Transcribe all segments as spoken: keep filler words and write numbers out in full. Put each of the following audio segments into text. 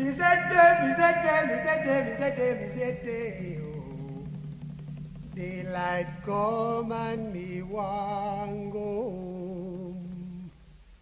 Daylight come and me want go home.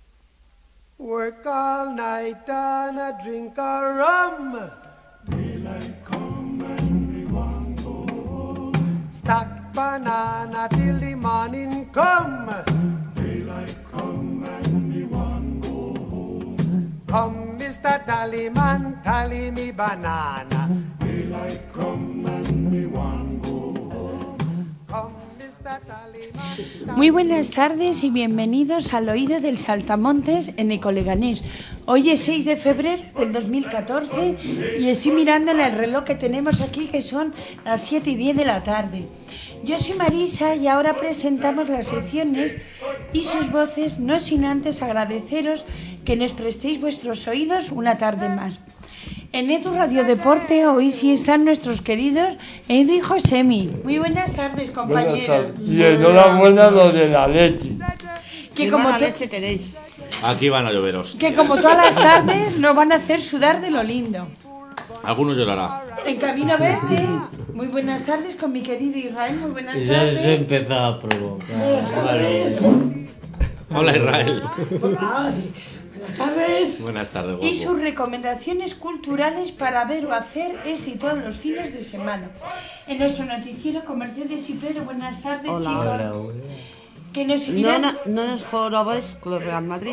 Work all night and a drink a rum. Daylight come and me want go home. Stack banana till the morning come. Daylight come and me want go home. Come, Mister Tallyman, tally me banana. Daylight come and me want go home. Come, Mister Tallyman. Muy buenas tardes y bienvenidos al Oído del Saltamontes en Ecoleganés. Hoy es seis de febrero del dos mil catorce y estoy mirando en el reloj que tenemos aquí, que son las siete y diez de la tarde. Yo soy Marisa y ahora presentamos las secciones y sus voces, no sin antes agradeceros que nos prestéis vuestros oídos una tarde más. En Edu Radio Deporte hoy sí están nuestros queridos Edu y Josemi. Muy buenas tardes, compañeros. Buenas tardes. Y enhorabuena lo de la leche. Que como, mala te... leche tenéis. Aquí van a lloveros. que como todas las tardes nos van a hacer sudar de lo lindo. Algunos llorará. En Camino Verde, muy buenas tardes con mi querido Israel. Muy buenas Ya tardes. se empezaba a provocar. Vale. Hola, Israel. Buenas tardes. Buenas tardes, guapo. Y sus recomendaciones culturales para ver o hacer ese y todos los fines de semana. En nuestro noticiero con Mercedes y Pedro. Buenas tardes, Hola. chicos. Hola, hola. Que nos No, seguirán... no, no nos jorobes con el Real Madrid.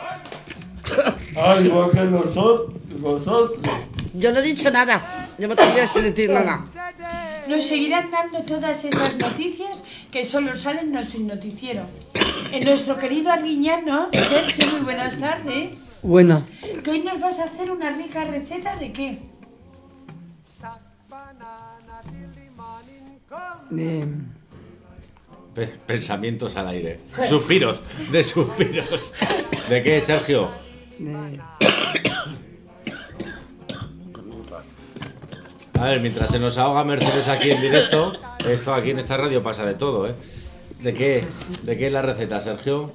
Ah, igual que nosotros, vosotros. Yo no he dicho nada. Yo no tendría que decir nada. Nos seguirán dando todas esas noticias que solo salen en su noticiero. En nuestro querido Arguiñano, Sergio, muy buenas tardes. Buena. Que hoy nos vas a hacer una rica receta de qué. De... Pe- Pensamientos al aire. Suspiros, de suspiros. ¿De qué, Sergio? de... A ver, mientras se nos ahoga Mercedes aquí en directo, esto aquí en esta radio pasa de todo, ¿eh? ¿De qué? ¿De qué es la receta, Sergio?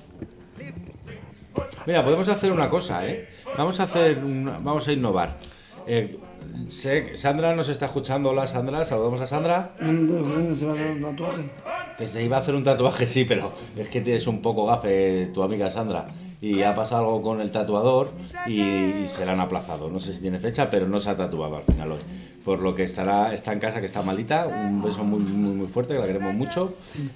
Mira, podemos hacer una cosa, ¿eh? Vamos a hacer, una- vamos a innovar. Eh, sé- Sandra nos está escuchando. Hola, Sandra. Saludamos a Sandra. ¿Dónde se va a hacer un tatuaje? Que se iba a hacer un tatuaje, sí, pero es que tienes un poco gafe tu amiga Sandra. Y ha pasado algo con el tatuador y, y se la han aplazado. No sé si tiene fecha, pero no se ha tatuado al final hoy. Por lo que estará está en casa, que está malita. Un beso muy, muy, muy fuerte, que la queremos mucho.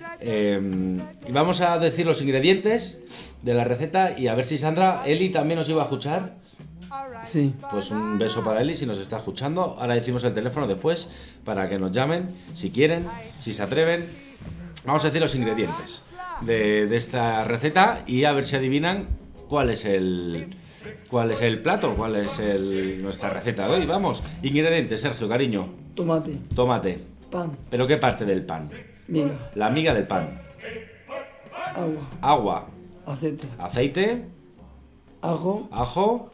Eh, y vamos a decir los ingredientes de la receta y a ver si Sandra, Eli también nos iba a escuchar. Sí. Pues un beso para Eli si nos está escuchando. Ahora decimos el teléfono después para que nos llamen, si quieren, si se atreven. Vamos a decir los ingredientes de, de esta receta y a ver si adivinan cuál es el cuál es el plato, cuál es el, nuestra receta de hoy. Vamos, ingredientes, Sergio, cariño. Tomate, Tomate. pan, ¿Pero qué parte del pan? miga, La miga del pan. agua, Agua, aceite, aceite, ajo, ajo,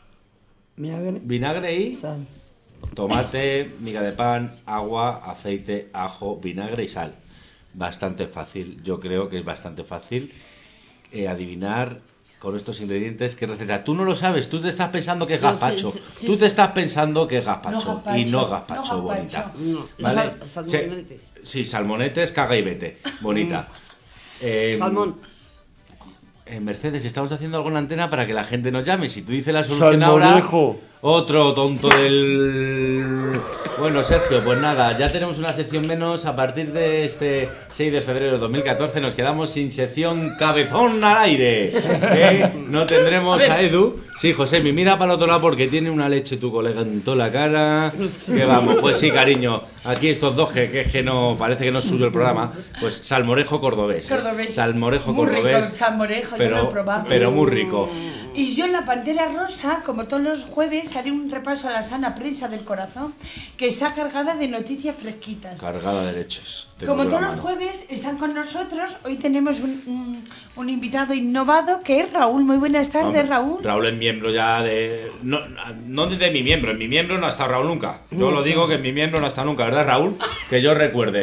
vinagre, vinagre y sal. tomate, miga de pan, agua, aceite, ajo, vinagre y sal. Bastante fácil, yo creo que es bastante fácil eh, adivinar con estos ingredientes qué receta. Tú no lo sabes, tú te estás pensando que es Yo sí, gazpacho. sí, sí, tú sí. te estás pensando que es gazpacho, No gazpacho, y no no gazpacho, gazpacho. bonita. No, ¿Vale? sal- salmonetes. Sí, sí, salmonetes, caga y vete, bonita. Eh, Salmón. eh, Mercedes, estamos haciendo alguna antena para que la gente nos llame. Si tú dices la solución ahora... Salmorejo. Otro tonto del... Bueno, Sergio, pues nada, ya tenemos una sección menos. A partir de este seis de febrero de dos mil catorce nos quedamos sin sección cabezón al aire. ¿Eh? No tendremos a, a Edu. Sí, José, mi mira para el otro lado porque tiene una leche tu colega en toda la cara. Que vamos, pues sí, cariño. Aquí estos dos que, que, que no, parece que no es suyo el programa. Pues salmorejo cordobés. ¿eh? Cordobés. Salmorejo Muy rico cordobés. el salmorejo, yo pero, lo he probado. pero muy rico. Y yo en la Pantera Rosa, como todos los jueves, haré un repaso a la sana prensa del corazón, que está cargada de noticias fresquitas. Cargada de leches. Tengo Como yo todos la los mano. jueves están con nosotros, hoy tenemos un, un, un invitado innovado que es Raúl. Muy buenas tardes, Hombre, Raúl. Raúl es miembro ya de... No, no de mi miembro, en mi miembro no ha estado Raúl nunca. Yo lo digo que en mi miembro no ha estado nunca, ¿verdad, Raúl? Que yo recuerde.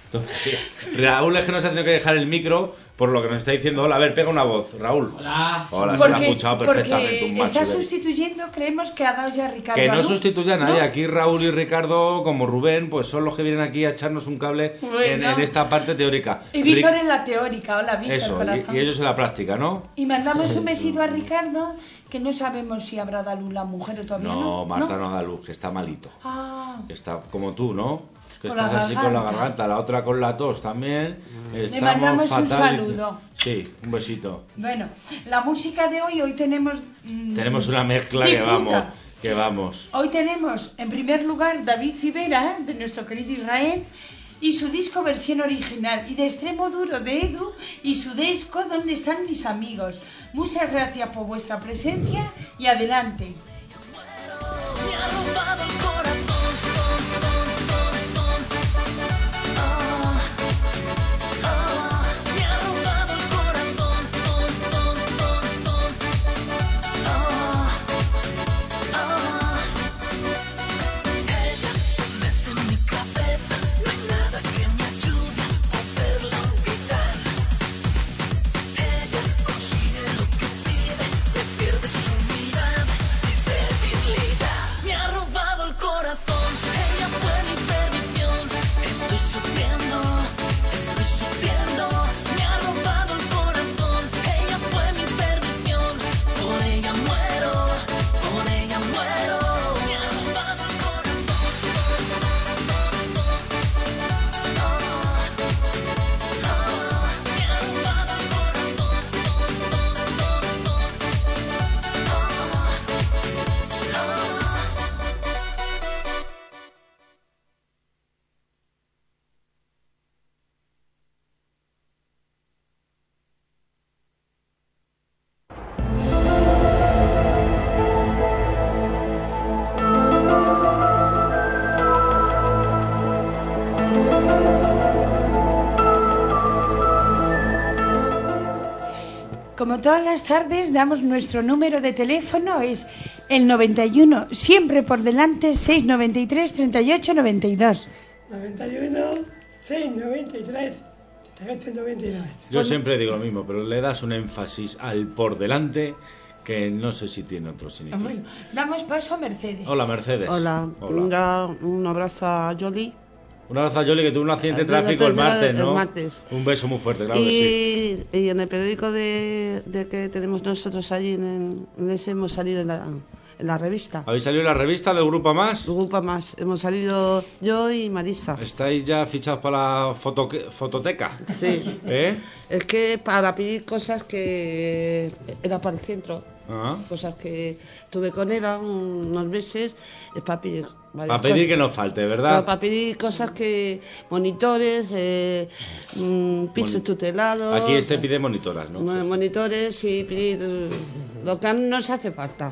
Raúl es que nos ha tenido que dejar el micro por lo que nos está diciendo. Hola, a ver, pega una voz, Raúl. Hola. Hola, se la ha escuchado perfectamente. Porque Un macho está de- sustituyendo, creemos que ha dado ya Ricardo. Que no Alú, sustituye a nadie. ¿no? Aquí Raúl y Ricardo, como Rubén, pues son los que vienen aquí a echarnos un cable Bueno. en, en esta parte teórica. Y Víctor Ric- en la teórica. Hola, Víctor. Eso, corazón. y, y ellos en la práctica, ¿no? Y mandamos un besito a Ricardo, que no sabemos si habrá dado luz la mujer o todavía no. No, Marta no da luz, que está malito. Ah, Que está como tú, ¿no? Que Con estás la así con la garganta. garganta, la otra con la tos también. Estamos mandamos un fatal. saludo. Sí, un besito. bueno, la música de hoy, hoy tenemos... mm, Tenemos una mezcla de que puta. vamos, que vamos. Hoy tenemos, en primer lugar, David Civera, de nuestro querido Israel, y su disco versión original, y de Extremo Duro de Edu, y su disco ¿Dónde están mis amigos? Muchas gracias por vuestra presencia, y adelante. Me ha robado el corazón, ton, ton, ton, ton. Ah, ah, me ha robado el corazón, ton, ton, ton, ton. Ah, ah. Ella se mete en mi cabeza, no hay nada que me ayude a poderla olvidar. Ella consigue lo que pide, me pierde su mirada, es mi debilidad. Me ha robado el corazón, ella fue mi perdición. Estoy sufriendo, estoy sufriendo. Me ha robado el corazón, ella fue mi perdición. Por ella muero, por ella muero. Me ha robado el corazón. Ah, ah, me ha robado el corazón. Como todas las tardes, damos nuestro número de teléfono, es el noventa y uno, siempre por delante, seiscientos noventa y tres, treinta y ocho, noventa y dos. noventa y uno, seiscientos noventa y tres, treinta y ocho, noventa y dos. Yo siempre digo lo mismo, pero le das un énfasis al por delante que no sé si tiene otro significado. Bueno, damos paso a Mercedes. Hola, Mercedes. Hola, Hola. Venga, un abrazo a Yoli. Un abrazo a Yoli, que tuvo un accidente de El tráfico el martes, el ¿no? martes. Un beso muy fuerte, claro que sí. Y, y en el periódico de, de que tenemos nosotros allí en, en ese hemos salido en la, en la revista. ¿Habéis salido en la revista del Grupo Más? Grupo Más. Hemos salido yo y Marisa. ¿Estáis ya fichados para la foto, fototeca? Sí. ¿Eh? Es que para pedir cosas que era para el centro, Ah. cosas que tuve con Eva unos meses, es para pedir. varias Para pedir cosas. que no falte, Pero ¿verdad? para pedir cosas que monitores, eh, mm, pisos Moni- tutelados. Aquí este pide monitoras, ¿no? mo- monitores y pedir eh, lo que nos hace falta.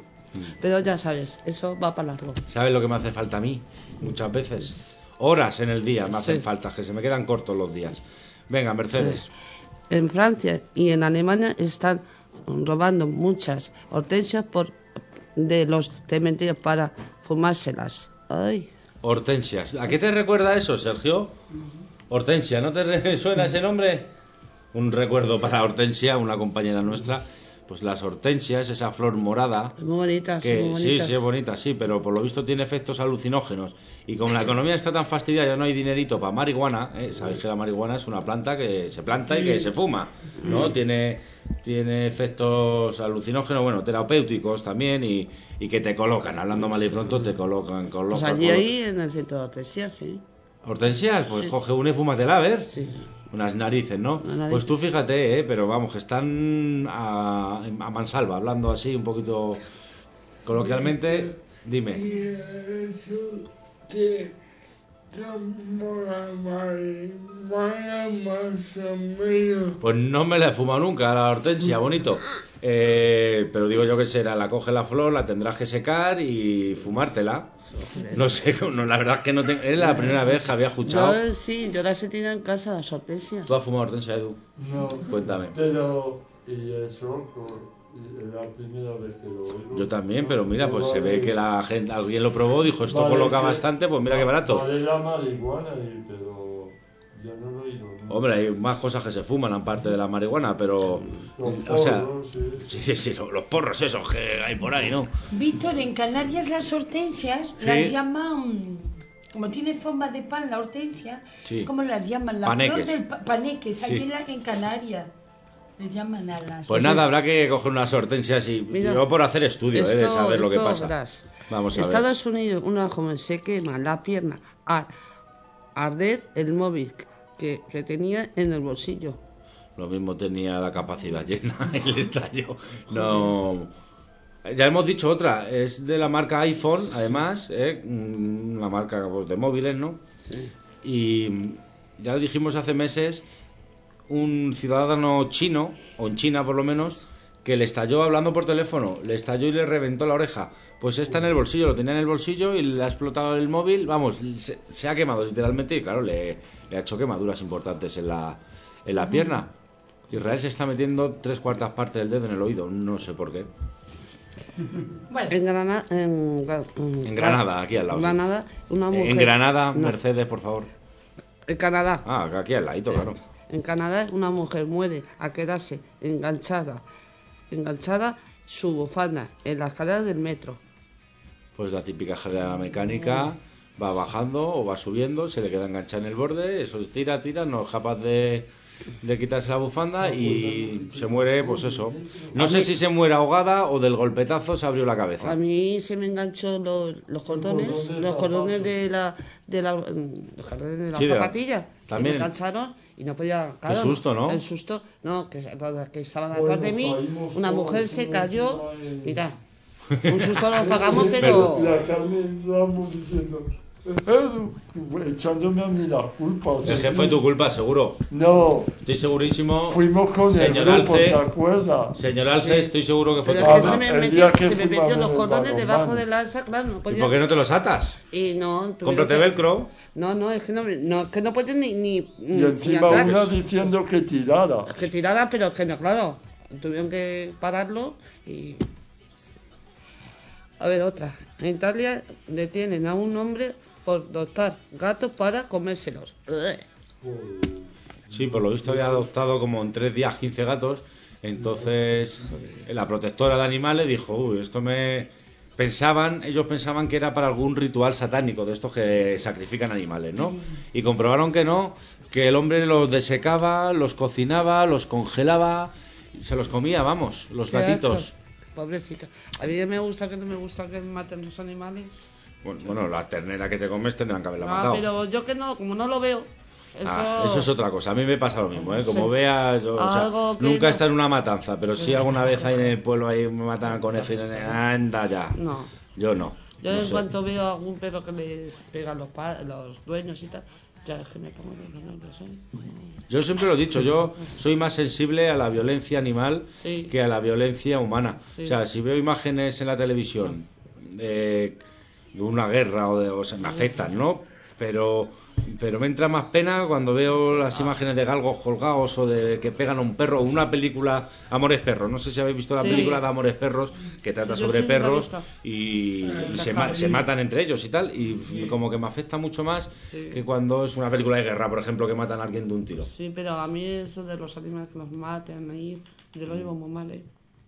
Pero ya sabes, eso va para largo. ¿Sabes lo que me hace falta a mí? Muchas veces. Horas en el día me hacen Sí. falta, que se me quedan cortos los días. Venga, Mercedes. En Francia y en Alemania están robando muchas hortensias por de los cementerios para fumárselas. Ay. Hortensias. ¿A qué te recuerda eso, Sergio? Hortensia, ¿no te re- suena ese nombre? Un recuerdo para Hortensia, una compañera nuestra. Pues las hortensias, esa flor morada. Muy bonitas, Que, muy sí, bonitas. sí, es bonita, sí, pero por lo visto tiene efectos alucinógenos. Y como la economía está tan fastidiada, ya no hay dinerito para marihuana. ¿eh? Sabéis que la marihuana es una planta que se planta y que se fuma, ¿no? Tiene, tiene efectos alucinógenos, bueno, terapéuticos también y, y que te colocan, hablando mal y pronto, te colocan, Pues colocan. allí colocan. ahí en el centro de hortensias, sí. Hortensias, pues Sí. coge una y fúmatela, a ver. Sí. Unas narices, ¿no? Una nariz. Pues tú fíjate, ¿eh? Pero vamos, que están a, a mansalva, hablando así un poquito coloquialmente. Dime. que como la marihuana más o menos. Pues no me la he fumado nunca, la hortensia, bonito. Eh, pero digo yo que será, la coge la flor, la tendrás que secar y fumártela. No sé, no, la verdad es que no tengo... Es la primera vez que había escuchado. Yo sí, yo las he tenido en casa, las hortensias. ¿Tú has fumado hortensia, Edu? No, Cuéntame. pero. Y eso, con- y es la primera vez que lo oigo. Yo también, pero mira, pues se ve Vale. que la gente, alguien lo probó, dijo, esto Vale, coloca que- bastante, pues mira qué barato. Vale la marihuana, y- pero. Ya no lo he oído. ¿no? Hombre, hay más cosas que se fuman aparte de la marihuana, pero... Los O sea, porros, sí. sí, sí, los, los porros esos que hay por ahí, ¿no? Víctor, en Canarias las hortensias Sí. las llaman, como tiene forma de pan la hortensia, Sí. ¿cómo las llaman? La Paneques. flor del pa- paneques, Sí. ahí en, la- en Canarias les llaman a las... Pues nada, habrá que coger unas hortensias y Mira, yo por hacer estudio, ¿eh? De Esto- saber lo que esto, pasa. verás. Vamos a ver. Estados Unidos, una joven se quema la pierna al arder el móvil que, que tenía en el bolsillo. Lo mismo tenía la capacidad llena y le estalló. No. Ya hemos dicho otra, es de la marca iPhone, además, ¿eh? Una marca pues, de móviles, ¿no? Sí. Y ya lo dijimos hace meses, un ciudadano chino, o en China por lo menos, que le estalló hablando por teléfono, le estalló y le reventó la oreja. Pues está en el bolsillo, lo tenía en el bolsillo y le ha explotado el móvil, vamos, se, se ha quemado literalmente y claro, le, le ha hecho quemaduras importantes en la, en la pierna. Israel se está metiendo tres cuartas partes del dedo en el oído, no sé por qué. Bueno, En Granada, en, Gra- En Granada, aquí al lado. Granada, una mujer. En Granada, No, Mercedes, por favor. En Canadá. Ah, aquí al ladito, claro. En Canadá, una mujer muere al quedarse enganchada, enganchada su bufanda en la escalera del metro. Pues la típica escalera mecánica va bajando o va subiendo, se le queda enganchada en el borde, eso tira, tira, no es capaz de, de quitarse la bufanda y se muere, pues eso. No sé si se muere ahogada o del golpetazo se abrió la A cabeza. mí se me enganchó los, los cordones, cordones los cordones zapatos. de la, de la, los cordones de la Sí, de la- zapatilla. Se también. me engancharon y no podía. Claro, susto, ¿no? El susto, no, que, que estaban Bueno, atrás de mí. caímos Una todos mujer se encima cayó. de- Mira, un susto nos pagamos, pero. La Carmen Ramos diciendo, Edu, echándome a mí las culpas. Es que fue tu culpa, seguro. No, Estoy segurísimo. fuimos con Señor el grupo, Alce. ¿te acuerdas? Señor Alce, Sí. estoy seguro que fue Pero tu es que Ah, se culpa. me el metió, día que se me fuimos metió en los el cordones balonmano. debajo del alza, claro, no ¿Y podía. por qué no te los atas? Y no, tuvieron Cómprate que- velcro. No, no, es que no, no, es que no puedes ni, ni, Y ni encima andar. una diciendo que tirara. Que tirara, pero que no, claro. Tuvieron que pararlo y. A ver, otra. En Italia detienen a un hombre por adoptar gatos para comérselos. Sí, por lo visto había adoptado como en tres días quince gatos. Entonces la protectora de animales dijo, uy, esto me... Pensaban, ellos pensaban que era para algún ritual satánico de estos que sacrifican animales, ¿no? Y comprobaron que no, que el hombre los desecaba, los cocinaba, los congelaba, y se los comía, vamos, los Qué gatitos. asco. Pobrecito. A mí me gusta que no me gusta que maten los animales. Bueno, bueno, la ternera que te comes tendrán que haberla Ah, matado. pero yo que no, como no lo veo. Eso, Ah, eso es otra cosa. A mí me pasa lo mismo, ¿eh? Como Sí. vea, yo, o sea, Algo que nunca no- he estado en una matanza, pero sí alguna vez ahí en el pueblo ahí me matan al conejo y anda ya. No. Yo no. Yo no en sé. cuanto veo a algún perro que le pegan los, pa- los dueños y tal, ya es que me pongo de los nervios, ¿eh? Yo siempre lo he dicho, yo soy más sensible a la violencia animal Sí. que a la violencia humana. Sí. O sea, si veo imágenes en la televisión de, de una guerra o, de, o sea, me afectan, ¿no? Pero, pero me entra más pena cuando veo las imágenes de galgos colgados o de que pegan a un perro o una película Amores Perros. No sé si habéis visto la Sí. película de Amores Perros que trata Sí, yo sobre sí, la he perros visto. y, y Está se, ma- bien. se matan entre ellos y tal. Y como que me afecta mucho más Sí. que cuando es una película de guerra, por ejemplo, que matan a alguien de un tiro. Sí, pero a mí eso de los animales que los maten ahí, yo lo llevo muy mal, ¿eh?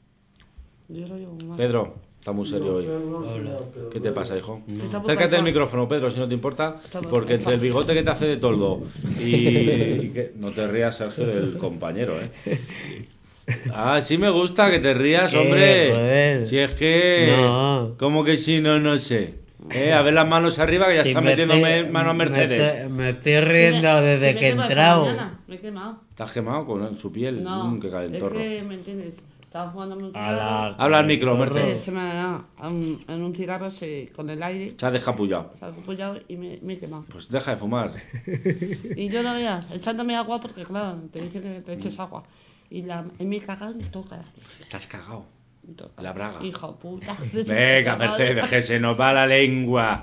Yo lo llevo muy mal. Pedro, está muy serio hoy. Hola. ¿Qué te pasa, hijo? Está muy Acércate cansado. al micrófono, Pedro, si no te importa, Está muy- porque entre está- el bigote que te hace de toldo y, y que... No te rías, Sergio, del compañero, ¿eh? Ah, sí me gusta que te rías, ¿Qué? hombre. Joder. Si es que... No. ¿Cómo que sí? No, no sé. Eh, a ver las manos arriba, que ya Sí, está me metiendo estoy- me- mano a Me Mercedes. estoy, me estoy riendo Sí, me- desde sí me que he quema esta entrado. mañana, Me he quemado. ¿Estás quemado con su piel? No, Mm, qué es calentorro. que, ¿me entiendes? Estaba jugando un A cigarro. la- Habla al micro, Torro. Mercedes. eh, se me ha, un- en un cigarro se, con el aire Se ha descapullado. se ha apoyado y me, me he quemado. Pues deja de fumar. Y yo no veas, echándome agua porque claro, te dicen que te eches agua. Y, la, y me he cagado en toca. Estás cagado. La braga. Hijo puta. Venga, Mercedes, que se nos va la lengua.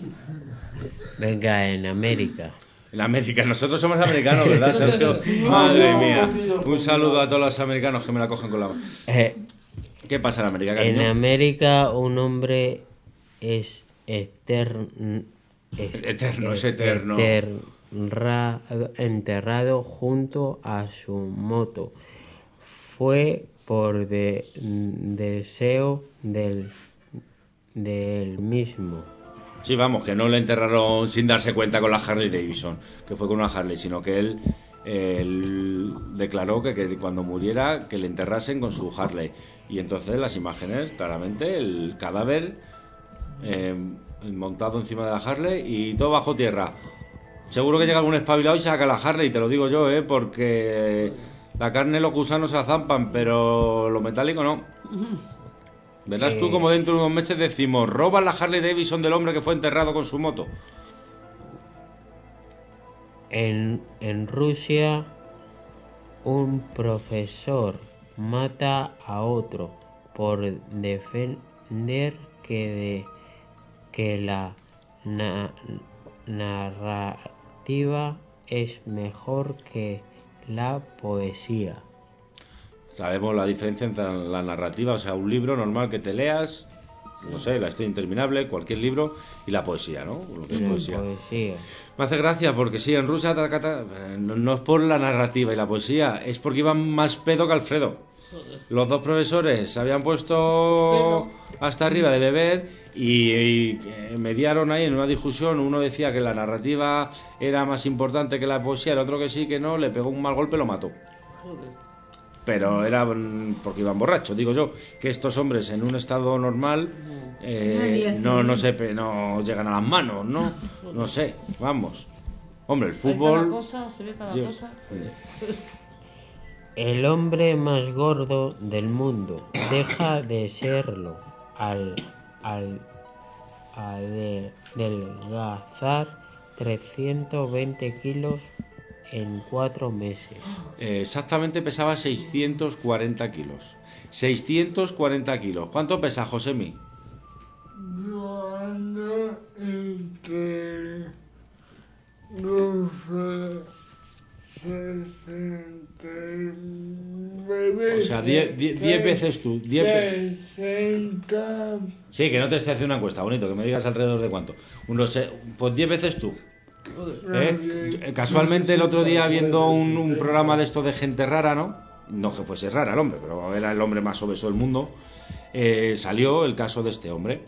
Venga, en América. En América, nosotros somos americanos, ¿verdad, Sergio? Madre mía. Un saludo a todos los americanos que me la cogen con la mano. Eh, ¿Qué pasa en América, en cariño? América un hombre es eterno. Eterno, es eterno. enterrado junto a su moto. Fue por de, deseo del, del mismo. Sí, vamos, que no le enterraron sin darse cuenta con la Harley Davidson, que fue con una Harley, sino que él, él declaró que, que cuando muriera que le enterrasen con su Harley. Y entonces las imágenes, claramente, el cadáver eh, montado encima de la Harley y todo bajo tierra. Seguro que llega algún espabilado y saca la Harley, te lo digo yo, ¿eh? Porque la carne los gusanos se la zampan, pero lo metálico no. Verás tú como dentro de unos meses decimos, roban la Harley Davidson del hombre que fue enterrado con su moto. En, en Rusia, un profesor mata a otro por defender que, de, que la na, narrativa es mejor que la poesía. Sabemos la diferencia entre la narrativa, o sea, un libro normal que te leas, no sé, La historia interminable, cualquier libro, y la poesía, ¿no? Lo que es poesía. poesía. Me hace gracia porque sí, en Rusia ta, ta, no, no es por la narrativa y la poesía, es porque iban más pedo que Alfredo. Los dos profesores se habían puesto hasta arriba de beber y, y mediaron ahí en una discusión. Uno decía que la narrativa era más importante que la poesía, el otro que sí, que no, le pegó un mal golpe y lo mató. Pero era porque iban borrachos, digo yo, que estos hombres en un estado normal eh, no, no, se, no llegan a las manos, ¿no? No sé, vamos. Hombre, el fútbol... Cada cosa, se ve cada Yo- cosa. El hombre más gordo del mundo deja de serlo al, al adelgazar trescientos veinte kilos en cuatro meses. Eh, exactamente pesaba seiscientos cuarenta kilos. seiscientos cuarenta kilos. ¿Cuánto pesa, Josemi? Yo ando entre doce, sesenta y nueve. O sea, diez veces tú. diez ve- sesenta. Sí, que no te estoy haciendo una encuesta, bonito, que me digas alrededor de cuánto. Unos, eh, pues diez veces tú. ¿Eh? Casualmente el otro día viendo un, un programa de esto de gente rara, ¿no? No que fuese rara el hombre, pero era el hombre más obeso del mundo. Eh, salió el caso de este hombre.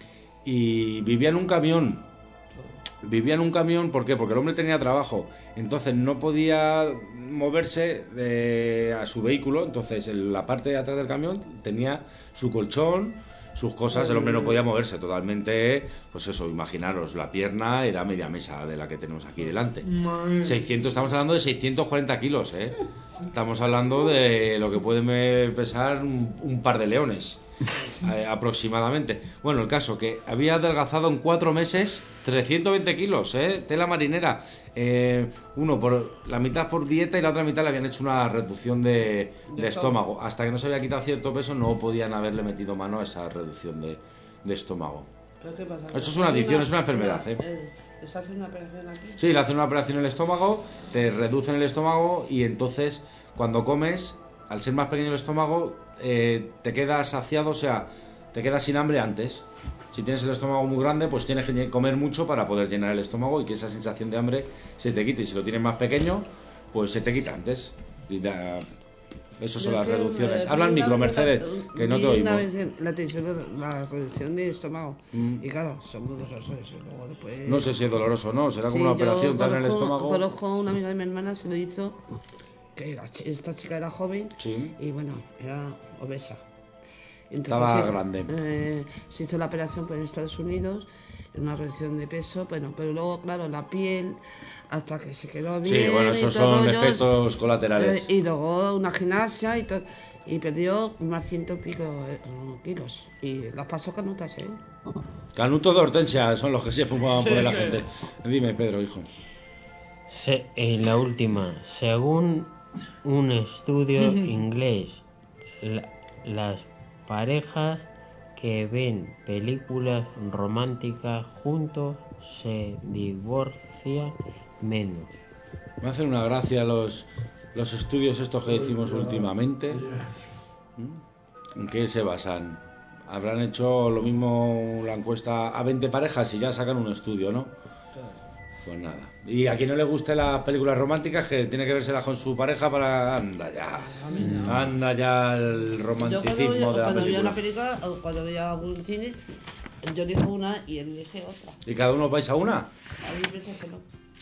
Y vivía en un camión. Vivía en un camión, ¿por qué? Porque el hombre tenía trabajo. Entonces no podía moverse de- a su vehículo. Entonces en la parte de atrás del camión tenía su colchón, sus cosas. El hombre no podía moverse totalmente. Pues eso, imaginaros, la pierna era media mesa de la que tenemos aquí delante. seiscientos, estamos hablando de seiscientos cuarenta kilos, ¿eh? Estamos hablando de lo que puede me- pesar un, un par de leones. Eh, aproximadamente. Bueno, el caso que había adelgazado en cuatro meses trescientos veinte kilos, ¿eh? Tela marinera. Eh, uno por la mitad por dieta y la otra mitad le habían hecho una reducción de, de estómago. Hasta que no se había quitado cierto peso no podían haberle metido mano a esa reducción de, de estómago. ¿Pero qué pasa? Eso es una adicción, es una enfermedad, ¿eh? ¿Les hacen una operación aquí? Sí, le hacen una operación en el estómago, te reducen el estómago y entonces cuando comes, al ser más pequeño el estómago, eh, te quedas saciado, o sea, te quedas sin hambre antes. Si tienes el estómago muy grande, pues tienes que comer mucho para poder llenar el estómago y que esa sensación de hambre se te quite. Y si lo tienes más pequeño, pues se te quita antes. Y da- Esas son Yo las que, reducciones. eh, Habla al vi micro, una- Mercedes, que no te vi una oímos. vez en la televisión la reducción de estómago. Mm. Y claro, son muy dolorosos eso. Luego después... No sé si es doloroso o no, será como Sí, una yo operación tal en el conozco- estómago. Conozco una amiga de mi hermana, se lo hizo, que la chi- esta chica era joven Sí. y bueno, era obesa. Estaba se- grande. eh, se hizo la operación pues, en Estados Unidos, una reducción de peso, bueno, pero luego, claro, la piel, hasta que se quedó bien. Sí, bueno, y esos todo son rollo, efectos colaterales. eh, y luego una gimnasia y todo. Y perdió más ciento y pico eh, kilos. Y las pasó canutas, ¿eh? Canuto de Hortensia son los que se fumaban por la gente. Dime, Pedro, hijo. Se- en la última, según un estudio inglés, la- las parejas que ven películas románticas juntos se divorcian menos. Me hacen una gracia los, los estudios estos que decimos últimamente. ¿Mm? ¿En qué se basan? Habrán hecho lo mismo la encuesta a veinte parejas y ya sacan un estudio, ¿no? Pues nada. Y a quien no le guste las películas románticas, que tiene que vérselas con su pareja para... Anda ya. Anda ya el Yo romanticismo cuando, de la cuando veía una película. película, o cuando veía algún cine, yo elijo una y él elige otra. ¿Y cada uno vais a una? Hay veces que no.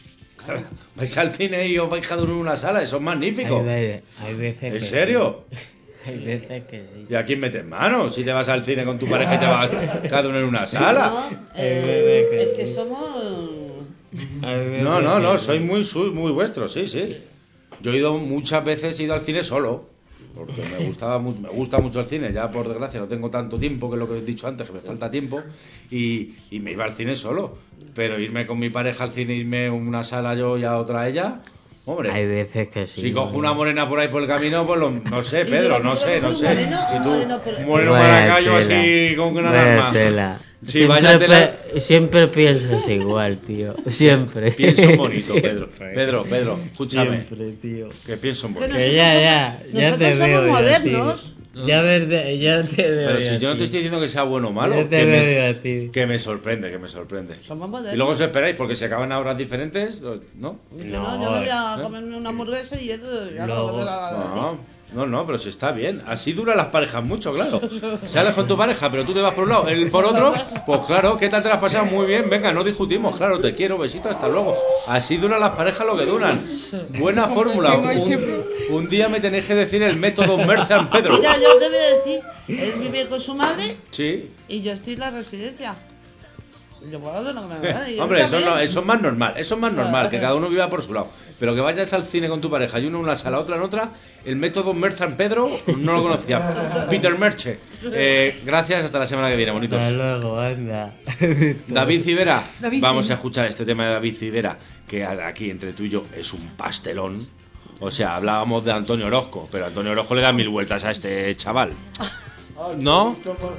¿Vais al cine y os vais cada uno en una sala? Eso es magnífico. Hay, ve- hay veces ¿En que serio? sí. Hay veces que sí. ¿Y a quién metes mano? Si te vas al cine con tu pareja y te vas cada uno en una sala. No, eh, es que somos... Hay veces No, no, no, que- soy muy, soy muy vuestro, sí, sí. Yo he ido muchas veces, he ido al cine solo, porque me gustaba mu- me gusta mucho el cine, ya por desgracia no tengo tanto tiempo, que es lo que he dicho antes, que me falta tiempo, y, y me iba al cine solo. Pero irme con mi pareja al cine, irme a una sala yo y a otra ella, hombre. Hay veces que sí. Si cojo una morena por ahí por el camino, pues lo- no sé, Y Pedro, digo, no ¿tú sé, no un sé. moreno o Y un tú, moreno por- un moreno Vaya maracayo tela. así con una Vaya arma. tela. Sí, siempre, vaya tela. pe- siempre piensas igual, tío. Siempre. Pienso bonito, Siempre. Pedro. Pedro, Pedro, escúchame. Siempre, tío. Que pienso en Que bonito. Que ya, ya. Ya Nosotros te somos veo. ya, modernos. tío. Ya, ves- ya te veo. Pero ya, si yo no te tío. estoy diciendo que sea bueno o malo, Ya te que veo me, ya, tío. que me sorprende, que me sorprende. Somos modernos. Y luego os esperáis, porque se acaban a horas diferentes, ¿no? Yo No, no, yo me voy a ¿eh? comerme una hamburguesa y él ya Luego- no, no, No, no, no, pero si está bien. Así duran las parejas mucho, claro. Sales con tu pareja, pero tú te vas por un lado, él por otro, pues claro, ¿qué tal te las has pasado? Muy bien, venga, no discutimos, claro, te quiero, besito, hasta luego. Así duran las parejas lo que duran. Buena fórmula. Un, un día me tenéis que decir el método Mercean Pedro. Mira, yo te voy a decir, él vive con su madre Sí. y yo estoy en la residencia. Yo puedo hacer lo que me da gana, y él Hombre, eso, también. no, eso es más normal, eso es más normal, que cada uno viva por su lado. Pero que vayas al cine con tu pareja y uno en una sala, otra en otra, el método Mercean Pedro no lo conocía. Peter Merche. Eh, gracias, hasta la semana que viene, bonitos. Hasta luego, anda. David Civera, David vamos Civera. a escuchar este tema de David Civera, que aquí entre tú y yo es un pastelón. O sea, hablábamos de Antonio Orozco, pero Antonio Orozco le da mil vueltas a este chaval. ¿No?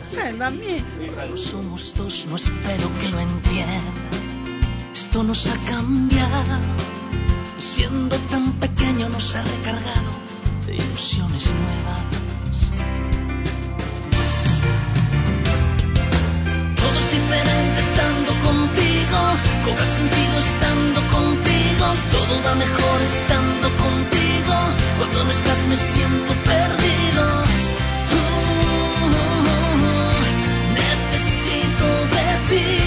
Somos dos, no espero que lo entiendan. Esto nos ha cambiado. Siendo tan pequeño nos ha recargado de ilusiones nuevas. Todo es diferente estando contigo. Cobra sentido estando contigo. Todo va mejor estando contigo. Cuando no estás me siento perdido. Necesito de ti.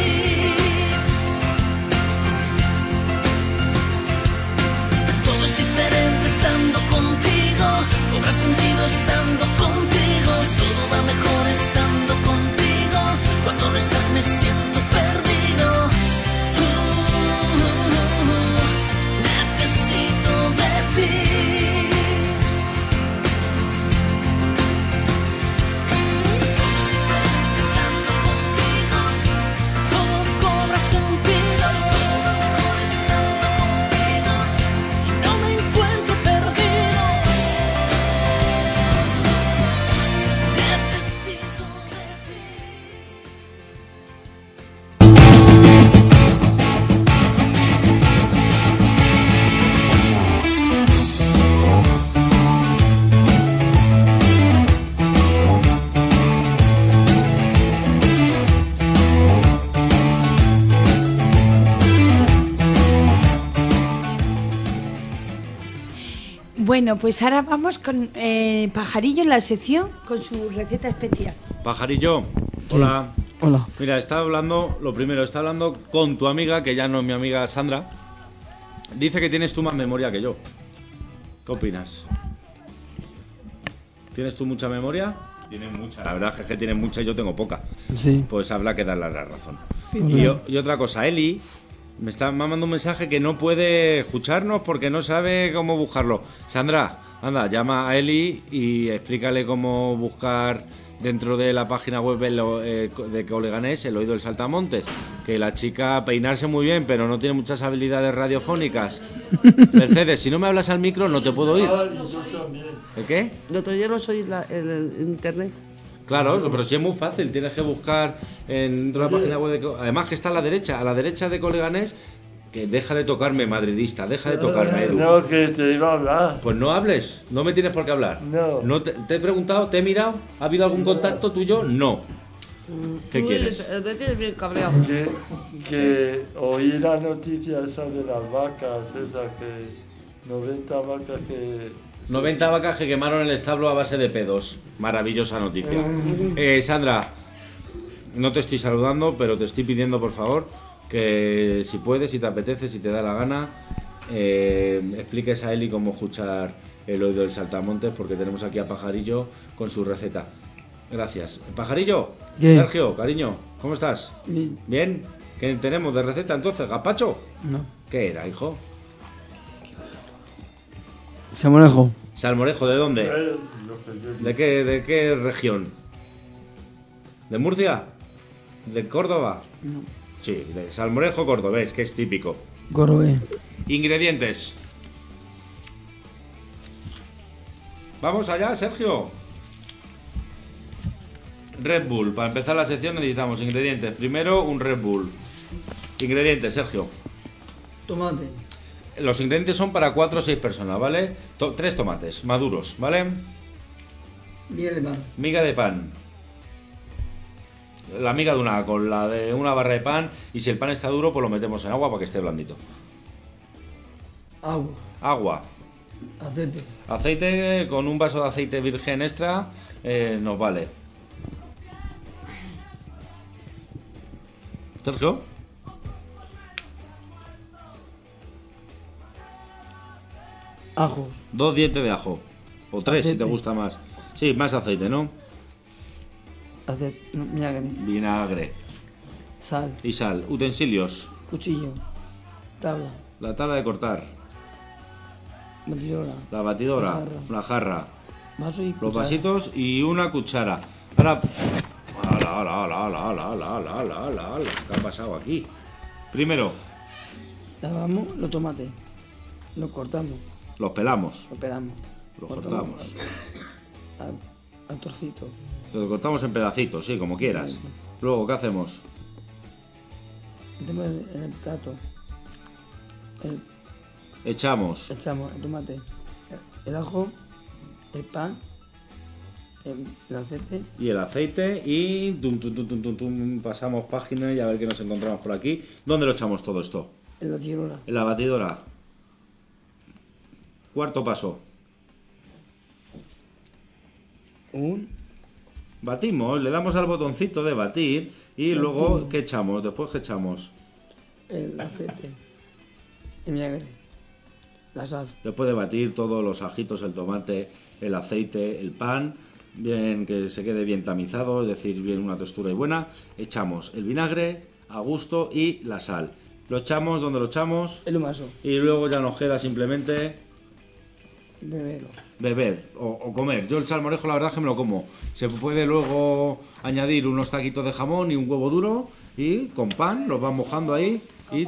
Todo es diferente estando contigo. Cobra sentido estando contigo. Todo va mejor estando contigo. Cuando no estás me siento perdido. Necesito de ti. Estando contigo, todo cobra sentido. Todo mejor estando contigo y no me encuentro perdido. Necesito de ti. Bueno, pues ahora vamos con eh, Pajarillo en la sección con su receta especial. Pajarillo, hola. Hola. Mira, estaba hablando, lo primero, está hablando con tu amiga, que ya no es mi amiga Sandra. Dice que tienes tú más memoria que yo. ¿Qué opinas? ¿Tienes tú mucha memoria? Tienes mucha. La verdad es que tienes mucha y yo tengo poca. Sí. Pues habrá que darle la razón. Y, o- y otra cosa, Eli me está mandando un mensaje que no puede escucharnos porque no sabe cómo buscarlo. Sandra, anda, llama a Eli y explícale cómo buscar dentro de la página web el o- eh, de Coleganés el oído del Saltamontes. Que la chica peinarse muy bien, pero no tiene muchas habilidades radiofónicas. Mercedes, si no me hablas al micro no te puedo oír. ¿El qué? El otro día no soy la, el, el internet. Claro, pero sí es muy fácil, tienes que buscar en dentro de la página web de... Co- Además que está a la derecha, a la derecha de Coleganés, que deja de tocarme, madridista, deja de tocarme, Edu. No, que te iba a hablar. Pues no hables, no me tienes por qué hablar. No. te, te he preguntado, te he mirado, ¿ha habido algún contacto tuyo? No. ¿Qué Tú quieres? eres- Me tienes bien cabreado. Que, que oí la noticia esa de las vacas, esa que noventa vacas que... noventa vacas que quemaron el establo a base de pedos. Maravillosa noticia. Eh, Sandra, no te estoy saludando, pero te estoy pidiendo, por favor, que si puedes, si te apetece, si te da la gana, eh, expliques a Eli cómo escuchar el oído del saltamontes, porque tenemos aquí a Pajarillo con su receta. Gracias. Pajarillo, ¿Qué? Sergio, cariño, ¿cómo estás? Bien. ¿Bien? ¿Qué tenemos de receta entonces? ¿Gazpacho? No. ¿Qué era, hijo? Salmorejo. ¿Salmorejo de dónde? Eh, lo que yo- ¿De qué, de qué región? ¿De Murcia? ¿De Córdoba? No. Sí, de salmorejo cordobés, que es típico. Corobé. Ingredientes. Vamos allá, Sergio. Red Bull. Para empezar la sección necesitamos ingredientes. Primero, un Red Bull. Ingredientes, Sergio. Tomate. Los ingredientes son para cuatro o seis personas, ¿vale? To- tres tomates maduros, ¿vale? Miel de pan. Miga de pan. La miga de una con la de una barra de pan. Y si el pan está duro, pues lo metemos en agua para que esté blandito. Agua. Agua. Aceite. Aceite, con un vaso de aceite virgen extra eh, nos vale. Sergio. Ajos. Dos dientes de ajo. O tres si Aceite. te gusta más. Sí, más aceite, ¿no? Aceite. No, vinagre. Vinagre Sal. y sal. Utensilios. Cuchillo. Tabla. La tabla de cortar. Batidora. La batidora. La jarra. La jarra. Vaso y Los cuchara. vasitos y una cuchara. Ahora. ¡Hala, hala, hala, hala, hala, hala, hala, hala, hala, hala! ¿Qué ha pasado aquí? Primero, Lavamos los tomates. Los cortamos. los pelamos. Los pelamos. Los cortamos. Al, al trocito. Los cortamos en pedacitos, sí, como quieras. Luego, ¿qué hacemos? Metemos en en el plato. El- Echamos echamos el tomate. El ajo. El pan. El, el aceite. y el aceite y tum, tum, tum, tum, tum, tum, pasamos página y a ver qué nos encontramos por aquí. ¿Dónde lo echamos todo esto? En la batidora. En la batidora. Cuarto paso. Un. Batimos, le damos al botoncito de batir y luego, ¿qué echamos? Después, ¿qué echamos? El aceite. El vinagre. La sal. Después de batir todos los ajitos, el tomate, el aceite, el pan, bien que se quede bien tamizado, es decir, bien una textura y buena, echamos el vinagre a gusto y la sal. Lo echamos donde lo echamos El humaso. y luego ya nos queda simplemente Beberlo. beber o, o comer. Yo el salmorejo la verdad es que me lo como. Se puede luego añadir unos taquitos de jamón y un huevo duro y con pan los vas mojando ahí y...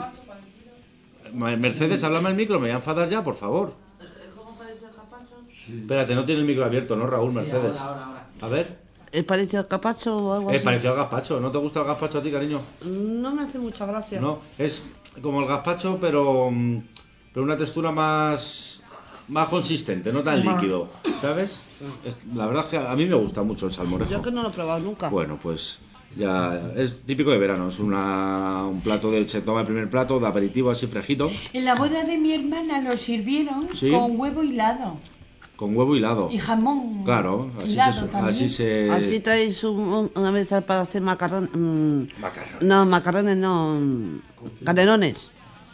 Mercedes, háblame al micro, me voy a enfadar ya, por favor. ¿Cómo parece el gazpacho? Espérate, no tiene el micro abierto, ¿no, Raúl? Mercedes. A ver. ¿Es parecido al gazpacho o algo Es así? parecido al gazpacho. ¿No te gusta el gazpacho a ti, cariño? No me hace mucha gracia. No, es como el gazpacho, pero, mm, pero una textura más más consistente, no tan Más. líquido, ¿sabes? Es- la verdad es que a mí me gusta mucho el salmorejo. Yo que no lo he probado nunca. Bueno, pues ya es típico de verano. Es una, un plato de... Se toma el primer plato de aperitivo así fresquito, En la boda de mi hermana lo sirvieron Sí. con huevo hilado con huevo hilado. y jamón Claro, así hilado se, también. así se... Así traéis un- un- una vez para hacer macarrones. Macarrones. No, macarrones no. mm, Canelones.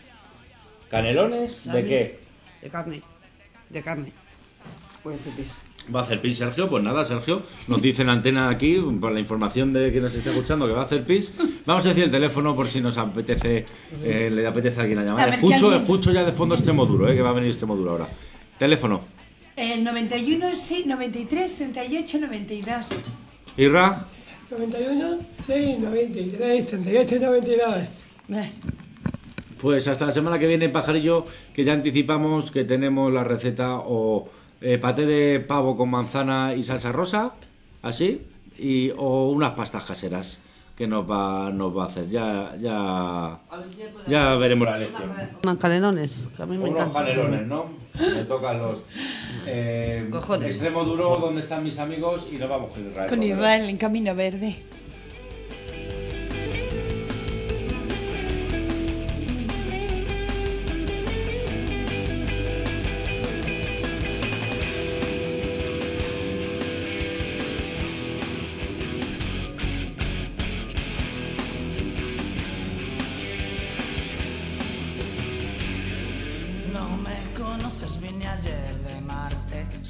¿Canelones? ¿De qué? De carne. De carne. Pues este pis. ¿Va a hacer pis, Sergio? Pues nada, Sergio. Nos dice en antena aquí, por la información de que nos esté escuchando, que va a hacer pis. Vamos a decir el teléfono por si nos apetece, eh, le apetece a alguien a llamar. A ver, Escucho, que alguien- escucho ya de fondo extremo duro, eh, que va a venir extremo duro ahora. Teléfono. El noventa y uno, sí, noventa y tres, treinta y ocho, noventa y dos. Irra. noventa y uno, seis, noventa y tres, treinta y ocho, noventa y dos. Eh, Pues hasta la semana que viene, Pajarillo, que ya anticipamos que tenemos la receta o eh, paté de pavo con manzana y salsa rosa, así, y, o unas pastas caseras que nos va, nos va a hacer. Ya, ya, ya veremos la elección. Unos canelones, que a mí me Unos encantan. canelones, ¿no? Me tocan los... Eh, Cojones. extremo duro, donde están mis amigos? Y nos vamos con Israel. con Israel en Camino Verde.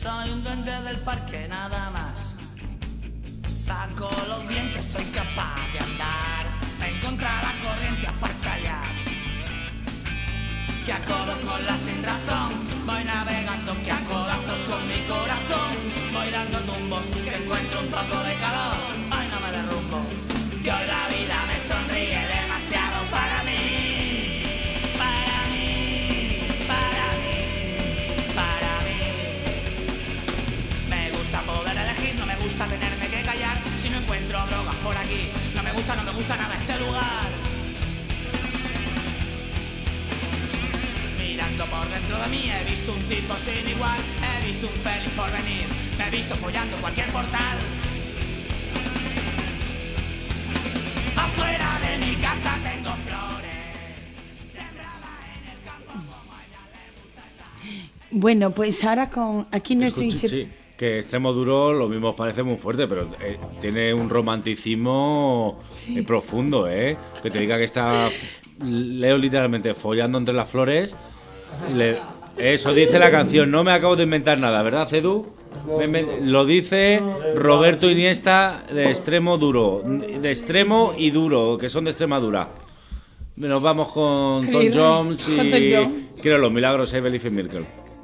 Soy un duende del parque nada más. Saco los dientes, soy capaz de andar en contra de la corriente, aparta ya. Que a codo con la sin razón voy navegando, que a codazos con mi corazón voy dando tumbos, que encuentro un poco de calor, hoy no me derrumbo. Que hoy la vida me sonríe demasiado para mí, para mí, para mí, para mí. Me gusta poder elegir, no me gusta tenerme que callar. Si no encuentro drogas por aquí, no me gusta, no me gusta nada este lugar. Mirando por dentro de mí he visto un tipo sin igual, he visto un feliz por venir, me he visto follando cualquier portal. Afuera de mi casa tengo flores, sembradas en el campo como a ella le gusta estar. Bueno, pues ahora con aquí nuestro Escucha, inse- sí, que Extremo Duro lo mismo os parece muy fuerte, pero eh, tiene un romanticismo eh, profundo, ¿eh? Que te diga que está, leo literalmente, follando entre las flores. Y le- eso dice la canción, no me acabo de inventar nada, ¿verdad, Edu? Me inven- lo dice Roberto Iniesta de Extremo Duro, de Extremo y Duro, que son de Extremadura. Nos vamos con Tom Querido, Jones con Tom y Jones. creo los milagros de Believe in Miracle.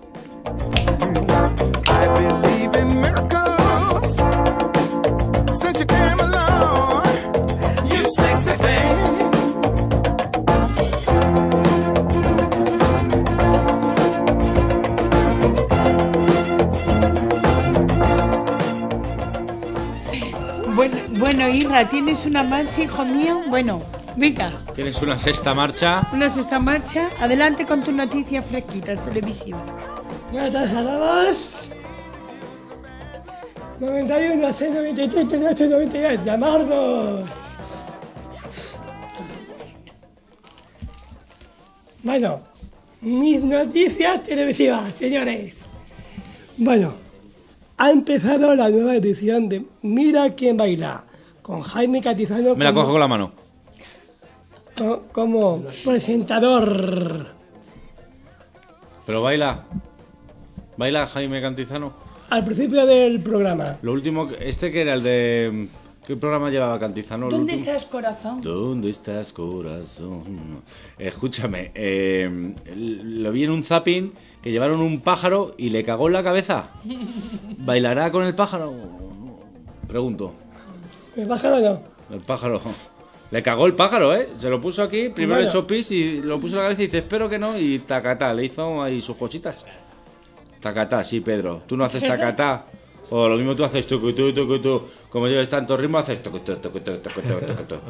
I believe in miracles since you came along, you sexy thing. Bueno, bueno, Irra, ¿tienes una más, hijo mío? Bueno, venga, Tienes una sexta marcha. una sexta marcha. Adelante con tus noticias fresquitas televisivas. Buenas tardes a todos. noventa y uno, seis noventa y tres, treinta y ocho, noventa y dos. Llamarnos. Bueno, mis noticias televisivas, señores. Bueno, ha empezado la nueva edición de Mira quién baila, con Jaime Cantizano Me la como, cojo con la mano. co- como presentador. Pero baila. Baila Jaime Cantizano. Al principio del programa. Lo último, que- este que era el de... ¿Qué programa llevaba Cantizano? El ¿Dónde último? estás, corazón? ¿Dónde estás, corazón? Escúchame, eh, lo vi en un zapping que llevaron un pájaro y le cagó en la cabeza. ¿Bailará con el pájaro? Pregunto. ¿El pájaro no? El pájaro. Le cagó el pájaro, ¿eh? Se lo puso aquí, primero Bueno. le echó pis y lo puso en la cabeza y dice, espero que no, y tacatá, le hizo ahí sus cositas. Tacatá, sí, Pedro. Tú no haces tacatá. O lo mismo tú haces tucu, tu, tucu, tu. Como llevas tanto ritmo, haces tucu, tu, tucu, tu, tucu, tu, tucu, tu.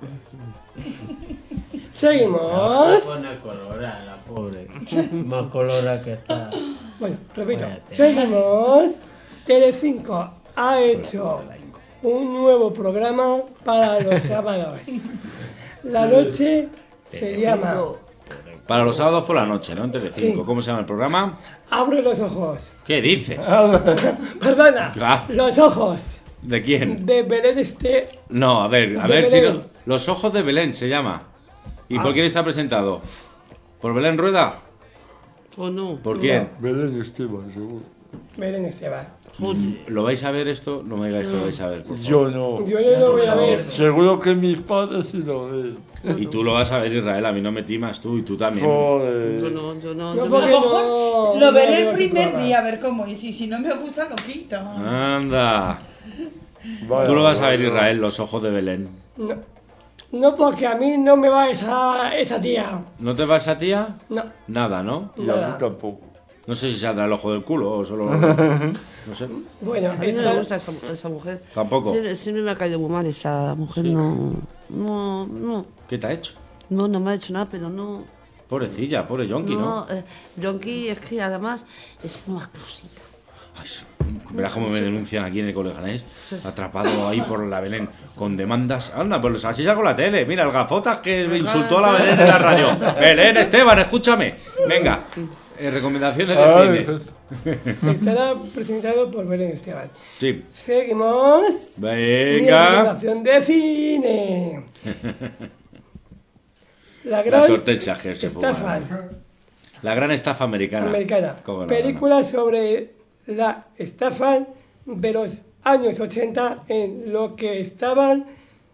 Seguimos. Pone colorada, la pobre. Más colorada que está. Bueno, repito. Váyate. Seguimos. Telecinco ha hecho un nuevo programa para los sábados. La noche se llama Para los sábados por la noche, ¿no? En Telecinco. Sí. ¿Cómo se llama el programa? Abre los ojos. ¿Qué dices? Perdona. Ah. Los ojos ¿De quién? de Belén Este. No, a ver, a De ver si... Belén. no- Los ojos de Belén se llama. ¿Y Ah. por quién está presentado? ¿Por Belén Rueda? ¿O no? ¿Por quién? Belén Esteban, seguro. Belén Esteban. ¿Lo vais a ver esto? No me digáis que lo vais a ver, por favor. Yo no. Yo no lo voy a ver. Seguro que mis padres sí lo ven. Y tú lo vas a ver, Israel, a mí no me timas tú y tú también. Yo Joder. no, yo no. No, yo porque A lo mejor no- lo no veré veo el ese primer programa. día a ver cómo es. Y si no me gusta, lo quito. Anda. Vaya, Tú lo vas a ver, vaya. Israel, los ojos de Belén. No. No, porque a mí no me va esa, esa tía. ¿No te vas a tía? No. Nada, ¿no? Y a Nada. mí tampoco. No sé si saldrá el ojo del culo o solo... No sé. Bueno, A mí no esta- me gusta esa, esa mujer. Tampoco. Sí, sí me ha caído muy mal esa mujer. No, no, no. ¿Qué te ha hecho? No, no me ha hecho nada, pero no. Pobrecilla, pobre Yonki, ¿no? No, eh, Yonki es que además es una cosita. Ay, verás cómo me denuncian aquí en el Coleganés, atrapado ahí por la Belén, con demandas. Anda, pues así saco la tele. Mira, el gafotas que me insultó a la Belén en la radio. Belén, Esteban, escúchame. Venga, eh, recomendaciones de Ay, cine. estará presentado por Belén Esteban. Sí. Seguimos. Mi Venga. recomendación de cine. La gran Las hortechas que se estafa fuman. La gran estafa americana. americana. Cómo no, Película sobre la estafa de los años ochenta en lo que estaban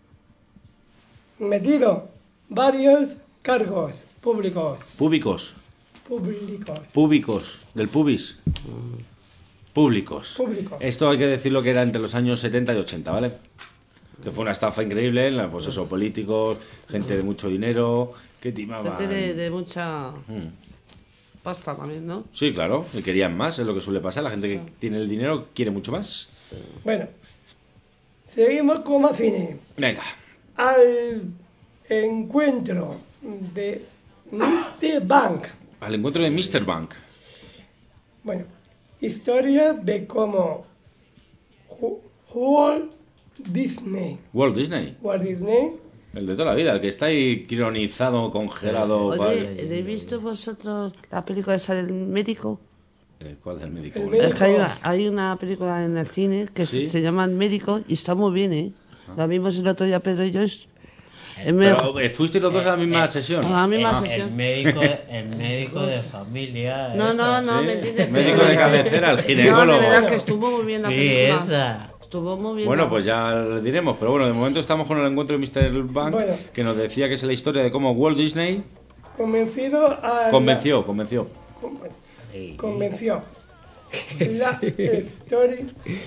metidos varios cargos públicos. Públicos. Públicos. Públicos. Del pubis. Públicos. Públicos. Esto hay que decirlo que era entre los años setenta y ochenta, ¿vale? Que fue una estafa increíble, en la, pues eso, políticos, gente de mucho dinero, que timaban... Gente de, de mucha Mm. pasta también, ¿no? Sí, claro, y querían más, es lo que suele pasar. La gente que tiene el dinero quiere mucho más. Bueno, seguimos con más cine. Venga. Al encuentro de míster Bank. Al encuentro de míster Bank. Bueno, historia de cómo Ju- Walt Disney. Walt Disney. Walt Disney. El de toda la vida, el que está ahí cronizado, congelado. Oye, ¿cuál? ¿habéis visto vosotros la película esa del médico? Eh, ¿Cuál del médico? El Es que hay una, hay una película en el cine que ¿Sí? se, se llama El Médico y está muy bien, ¿eh? La vimos el otro día, Pedro y yo. Es, es Pero, mejor- eh, ¿fuisteis los dos a la misma sesión? a la misma El, sesión. el médico, el médico de familia. No, no, esa. no, ¿Sí? ¿me entiendes? Médico de cabecera, el No, ginecólogo. de verdad que estuvo muy bien la Sí, película. esa. Estuvo muy bien. Bueno, la- pues ya le diremos, pero bueno, de momento estamos con el encuentro de míster Bank, Bueno. que nos decía que es la historia de cómo Walt Disney Convencido a. convenció, convenció. La, convenció. La historia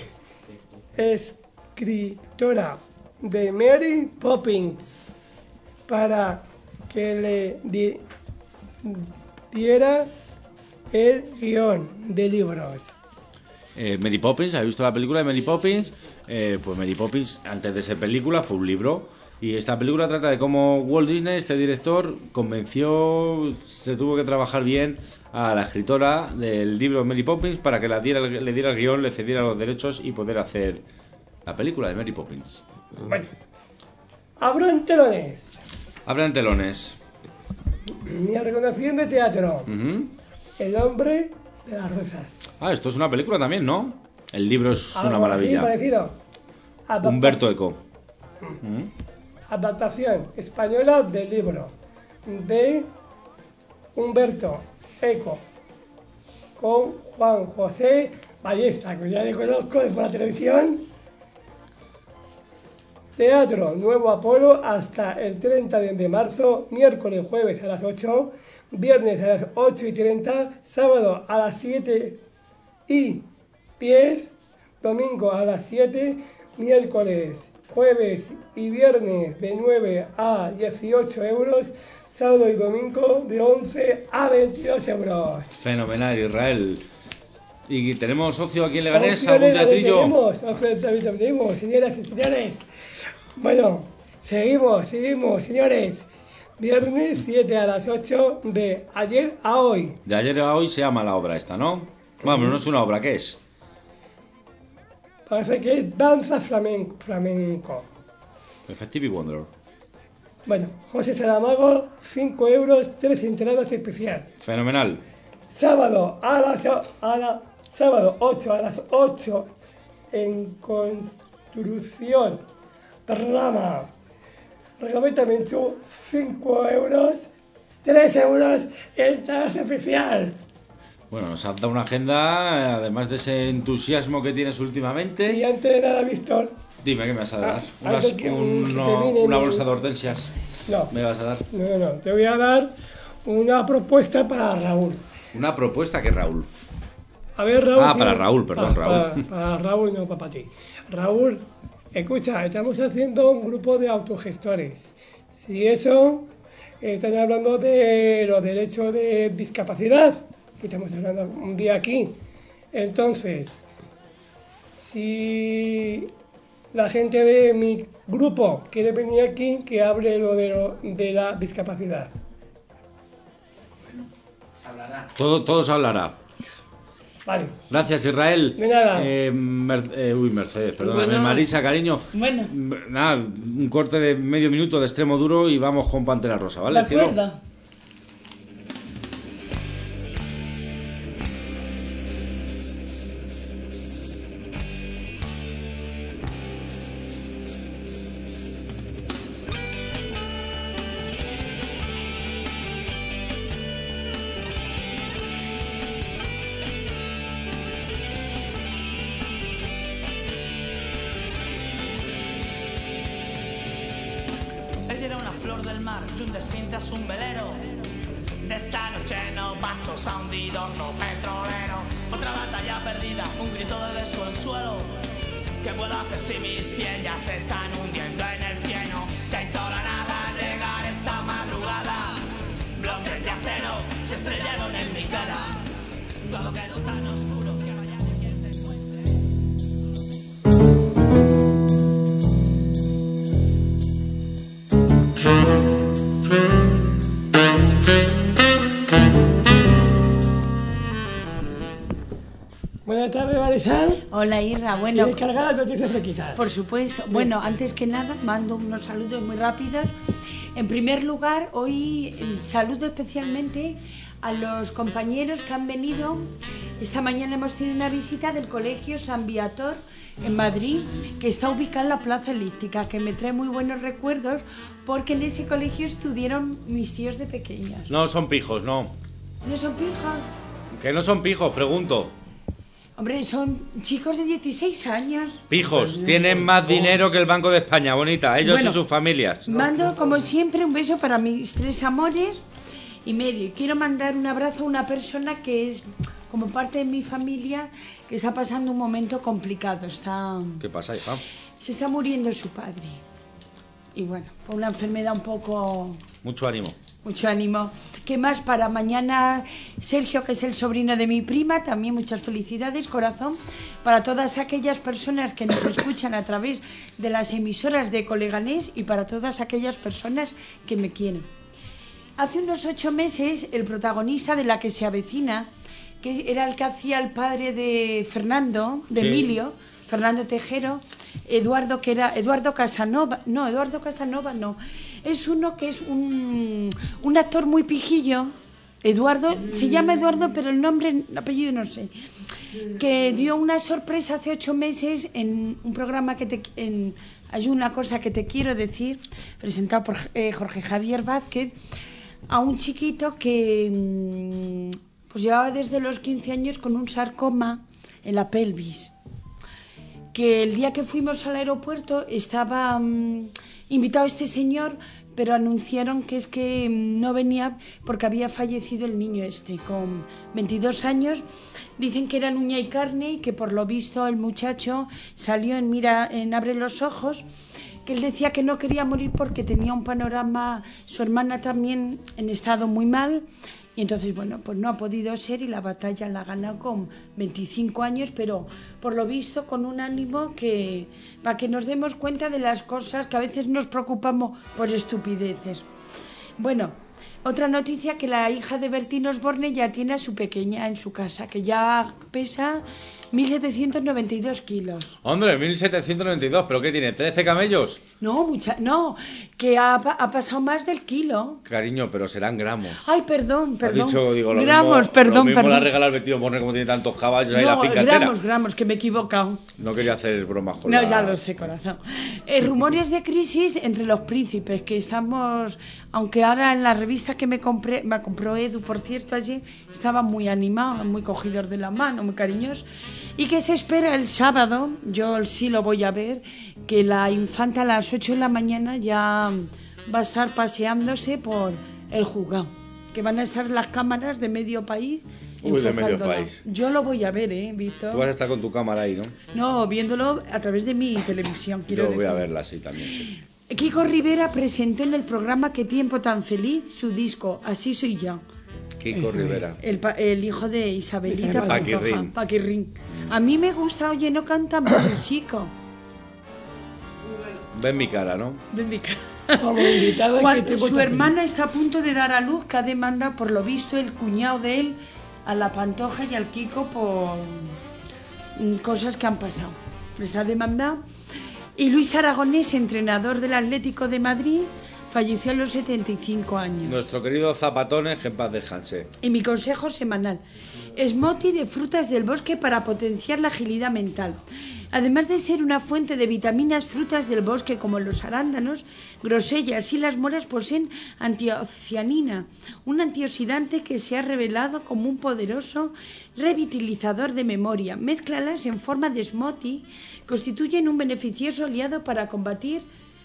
escritora de Mary Poppins para que le di- diera el guión de libros. Eh, Mary Poppins, ¿habéis visto la película de Mary Poppins? Eh, pues Mary Poppins, antes de ser película, fue un libro. Y esta película trata de cómo Walt Disney, este director, convenció, se tuvo que trabajar bien a la escritora del libro Mary Poppins para que la diera, le diera el guión, le cediera los derechos y poder hacer la película de Mary Poppins. Bueno, abran telones. Abran telones. Mi recomendación de teatro. Ujú. El hombre de las rosas. Ah, esto es una película también, ¿no? El libro es una Algo maravilla. así parecido. Adapta- Humberto Eco. Ujú. Adaptación española del libro de Humberto Eco con Juan José Ballesta, que ya le conozco de por la televisión. Teatro Nuevo Apolo hasta el treinta de marzo, miércoles, jueves a las ocho, viernes a las ocho y treinta, sábado a las siete y diez, domingo a las siete, miércoles, jueves y viernes de nueve a dieciocho euros, sábado y domingo de once a veintidós euros. Fenomenal, Israel. ¿Y tenemos socio aquí en Leganés? Ocio ¿Algún Leganés teatrillo? Tenemos, ocio también tenemos, señoras y señores. Bueno, seguimos, seguimos, señores. Viernes siete a las ocho de ayer a hoy. De ayer a hoy se llama la obra esta, ¿no? Vamos, no es una obra, ¿qué es? Parece que es danza flamenco. flamenco. Effective Wonder. Bueno, José Saramago, cinco euros, tres entradas especial. Fenomenal. Sábado a las a la, sábado ocho a las ocho en construcción Rama. Recomendamiento cinco euros, tres euros entradas especial. Bueno, nos ha dado una agenda, además de ese entusiasmo que tienes últimamente. Y antes de nada, Víctor, Dime, ¿qué me vas a dar? Ah, Unas- algo que- un- que no, te viene una muy- bolsa de hortensias. no, ¿Me vas a dar? no, no, no, te voy a dar una propuesta para Raúl. Una propuesta que Raúl. A ver, Raúl. Ah, si- para Raúl, perdón, para, Raúl. Para, para Raúl, no para ti. Raúl, escucha, estamos haciendo un grupo de autogestores. Si eso, están hablando de los derechos de discapacidad, que estamos hablando un día aquí. Entonces, si la gente de mi grupo quiere venir aquí, que hable lo de, lo- de la discapacidad. Todo, todo se hablará. Vale. Gracias, Israel. De nada. Eh, Mer- eh, uy, Mercedes, perdóname. Bueno. Marisa, cariño. Bueno, Nada, un corte de medio minuto de extremo duro y vamos con Pantera Rosa, ¿vale? de cielo? acuerdo. Prefiero una flor del mar que un delfín tras un velero. De esta noche no pasos a hundido no petrolero. Otra batalla perdida, un grito de desconsuelo. ¿Qué puedo hacer si mis pies ya se están hundiendo en el cieno? Se hizo la nada al llegar esta madrugada. Bloques de acero se estrellaron en mi cara. Todo quedó tan oscuro que ahora ya ni quien te encuentre. Buenas tardes, Marisal. Hola, Irra. Bueno, ¿Y descargar las noticias fresquitas? por supuesto. Bueno, antes que nada, mando unos saludos muy rápidos. En primer lugar, hoy eh, saludo especialmente a los compañeros que han venido. Esta mañana hemos tenido una visita del Colegio San Viator en Madrid, que está ubicado en la Plaza Elíptica, que me trae muy buenos recuerdos porque en ese colegio estudiaron mis tíos de pequeñas. No son pijos, no. ¿No son pijas? Que no son pijos, pregunto. Hombre, son chicos de dieciséis años. Pijos, tienen más dinero que el Banco de España, bonita, ellos Bueno, y sus familias. Mando, como siempre, un beso para mis tres amores y medio. Y quiero mandar un abrazo a una persona que es como parte de mi familia, que está pasando un momento complicado. Está, ¿Qué pasa, hija? se está muriendo su padre. Y bueno, por una enfermedad un poco... Mucho ánimo. Mucho ánimo. ¿Qué más para mañana? Sergio, que es el sobrino de mi prima, también muchas felicidades, corazón. Para todas aquellas personas que nos escuchan a través de las emisoras de Coleganés y para todas aquellas personas que me quieren. Hace unos ocho meses, el protagonista de La que se avecina, que era el que hacía el padre de Fernando, de Sí. Emilio, Fernando Tejero, Eduardo, que era Eduardo Casanova, no, Eduardo Casanova no, es uno que es un, un actor muy pijillo, Eduardo, se llama Eduardo, pero el nombre, el apellido no sé, que dio una sorpresa hace ocho meses en un programa que te... En, hay una cosa que te quiero decir, presentado por eh, Jorge Javier Vázquez, a un chiquito que mm, pues llevaba desde los quince años con un sarcoma en la pelvis, que el día que fuimos al aeropuerto estaba mm, invitado este señor, pero anunciaron que es que mm, no venía porque había fallecido el niño este con veintidós años. Dicen que era en uña y carne y que por lo visto el muchacho salió en Mira, en Abre los ojos, que él decía que no quería morir porque tenía un panorama, su hermana también en estado muy mal. Y entonces, bueno, pues no ha podido ser y la batalla la ha ganado con veinticinco años, pero por lo visto con un ánimo que, para que nos demos cuenta de las cosas que a veces nos preocupamos por estupideces. Bueno, otra noticia, que la hija de Bertín Osborne ya tiene a su pequeña en su casa, que ya pesa mil setecientos noventa y dos kilos. Hombre, mil setecientos noventa y dos, ¿pero qué tiene? ¿trece camellos? No, mucha, no, que ha, pa- ha pasado más del kilo. Cariño, pero serán gramos. Ay, perdón, perdón. Has dicho, digo, lo gramos, mismo, perdón, lo mismo perdón. la regala el Bertín Osborne, como tiene tantos caballos ahí la No, finca entera. gramos, gramos, que me he equivocado. No quería hacer bromas con No, la... ya lo sé, corazón. Eh, rumores de crisis entre los príncipes, que estamos, aunque ahora en la revista que me compré, me compró Edu, por cierto, allí, estaban muy animados, muy cogidos de la mano, muy cariñosos, y que se espera el sábado, yo sí lo voy a ver, que la infanta a las ocho de la mañana ya va a estar paseándose por el juzgado, que van a estar las cámaras de medio país. Uy, de medio enfocándola. país. Yo lo voy a ver, ¿eh, Víctor? Tú vas a estar con tu cámara ahí, ¿no? No, viéndolo a través de mi televisión, quiero Yo voy a decir. verla así también, sí. Kiko Rivera presentó en el programa Qué tiempo tan feliz su disco Así soy yo. Kiko Rivera. El, pa- el hijo de Isabelita Paquirrín. Pantoja, Paquirrín. A mí me gusta, oye, no canta más el chico. Ven mi cara, ¿no? Ven mi cara. Como invitada, Cuando ¿qué tiempo su tan hermana está a punto de dar a luz, que ha demandado, por lo visto, el cuñado de él a la Pantoja y al Kiko por mm, cosas que han pasado. Les ha demandado. Y Luis Aragonés, entrenador del Atlético de Madrid, falleció a los setenta y cinco años. Nuestro querido Zapatones, que en paz descanse. Y mi consejo semanal: smoothie de frutas del bosque para potenciar la agilidad mental. Además de ser una fuente de vitaminas, frutas del bosque como los arándanos, grosellas y las moras poseen antiocianina, un antioxidante que se ha revelado como un poderoso revitalizador de memoria. Mézclalas en forma de smoothie, constituyen un beneficioso aliado para combatir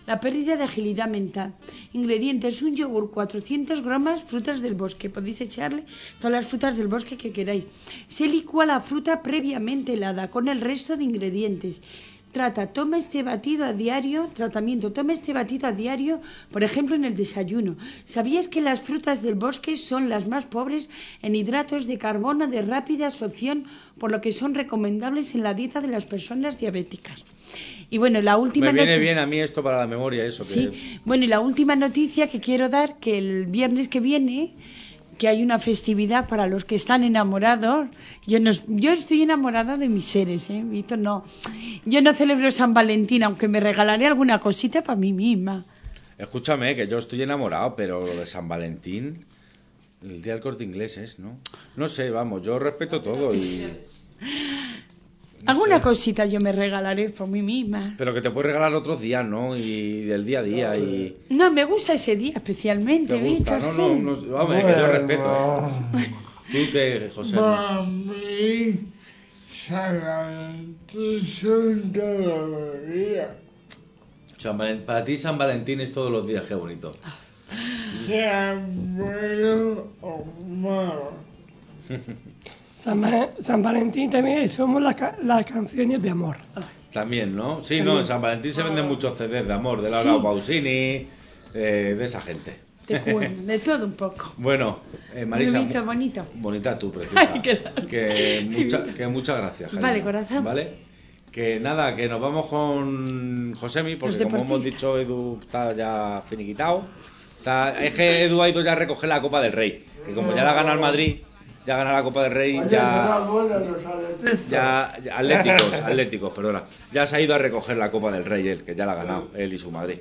la pérdida de agilidad mental. Ingredientes: un yogur, cuatrocientos gramos, frutas del bosque. Podéis echarle todas las frutas del bosque que queráis. Se licúa la fruta previamente helada con el resto de ingredientes. Trata, toma este batido a diario, tratamiento, toma este batido a diario, por ejemplo, en el desayuno. ¿Sabías que las frutas del bosque son las más pobres en hidratos de carbono de rápida absorción, por lo que son recomendables en la dieta de las personas diabéticas? Y bueno, la última Me viene noti- bien a mí esto para la memoria, eso. Sí, Que... bueno, y la última noticia que quiero dar, que el viernes que viene, que hay una festividad para los que están enamorados. Yo no, yo estoy enamorada de mis seres, ¿eh? Víctor, no. Yo no celebro San Valentín, aunque me regalaré alguna cosita para mí misma. Escúchame, que yo estoy enamorado, pero lo de San Valentín, el día del Corte Inglés es, ¿no? No sé, vamos, yo respeto todo y... No alguna sé. cosita yo me regalaré por mí misma. Pero que te puedes regalar otros días, ¿no? Y del día a día y... No, me gusta ese día especialmente, ¿Te gusta? Víctor, No, sí. no, no, vamos, que yo respeto, ¿eh? ¿Tú qué, José? Para mí, San Valentín son todos los días. San Valen- Para ti San Valentín es todos los días, qué bonito. Sean buenos o malos. San, Va- San Valentín también somos las, ca- las canciones de amor. También, ¿no? Sí, no, en San Valentín se venden muchos C Ds de amor, de Laura Sí. Pausini, eh, de esa gente. Te cuento, de todo un poco. Bueno, eh, Marisa, Bonito, bonito. bonita tú, preciosa. Ay, qué- que, mucha- que muchas gracias, cariño. Vale, corazón. Vale. Que nada, que nos vamos con Josemi, porque Los como hemos deportistas. dicho, Edu está ya finiquitado. Está, es que Edu ha ido ya a recoger la Copa del Rey. Que como ya la gana el Madrid, ya gana la Copa del Rey, ya... Ya, ya- atléticos, atléticos, perdona. Ya se ha ido a recoger la Copa del Rey él, que ya la ha ganado, él y su Madrid.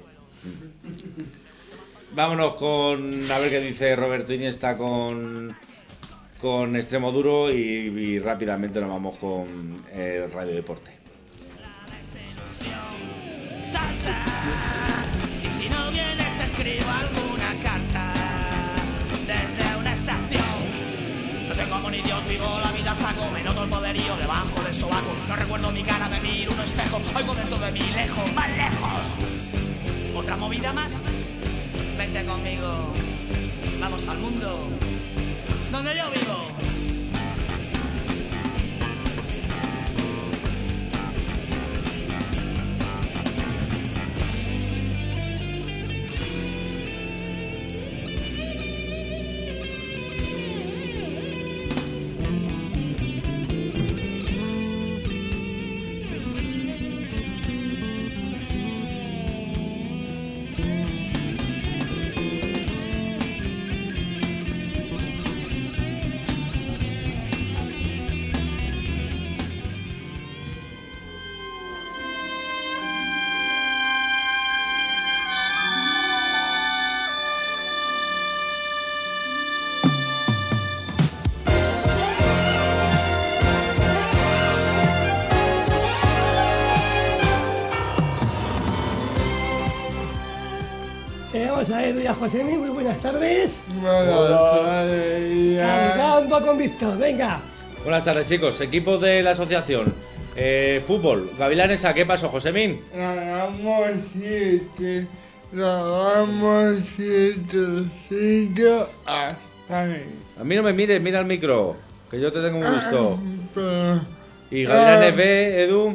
Vámonos con a ver qué dice Roberto Iniesta con, con Extremo Duro y, y rápidamente nos vamos con eh, Radio Deporte. Salta, y si no vienes te escribo alguna carta desde una estación. No tengo amor ni Dios, vivo la vida saco, me noto el poderío debajo del sobaco. No recuerdo mi cara, me miro un espejo, oigo dentro de mí lejos, más lejos. Otra movida más, vente conmigo, vamos al mundo donde yo vivo. Tenemos a Edu y a Josemi, muy buenas tardes. Buenas tardes. Cargando con Víctor, venga. Buenas tardes, chicos. Equipo de la asociación. Eh, fútbol. Gavilanes, ¿a qué pasó, Josemín? Ganamos siete. Ganamos siete. Cinco a seis. A mí no me mires, mira el micro, que yo te tengo muy visto. Pero, Y Gavilanes ah, B, Edu.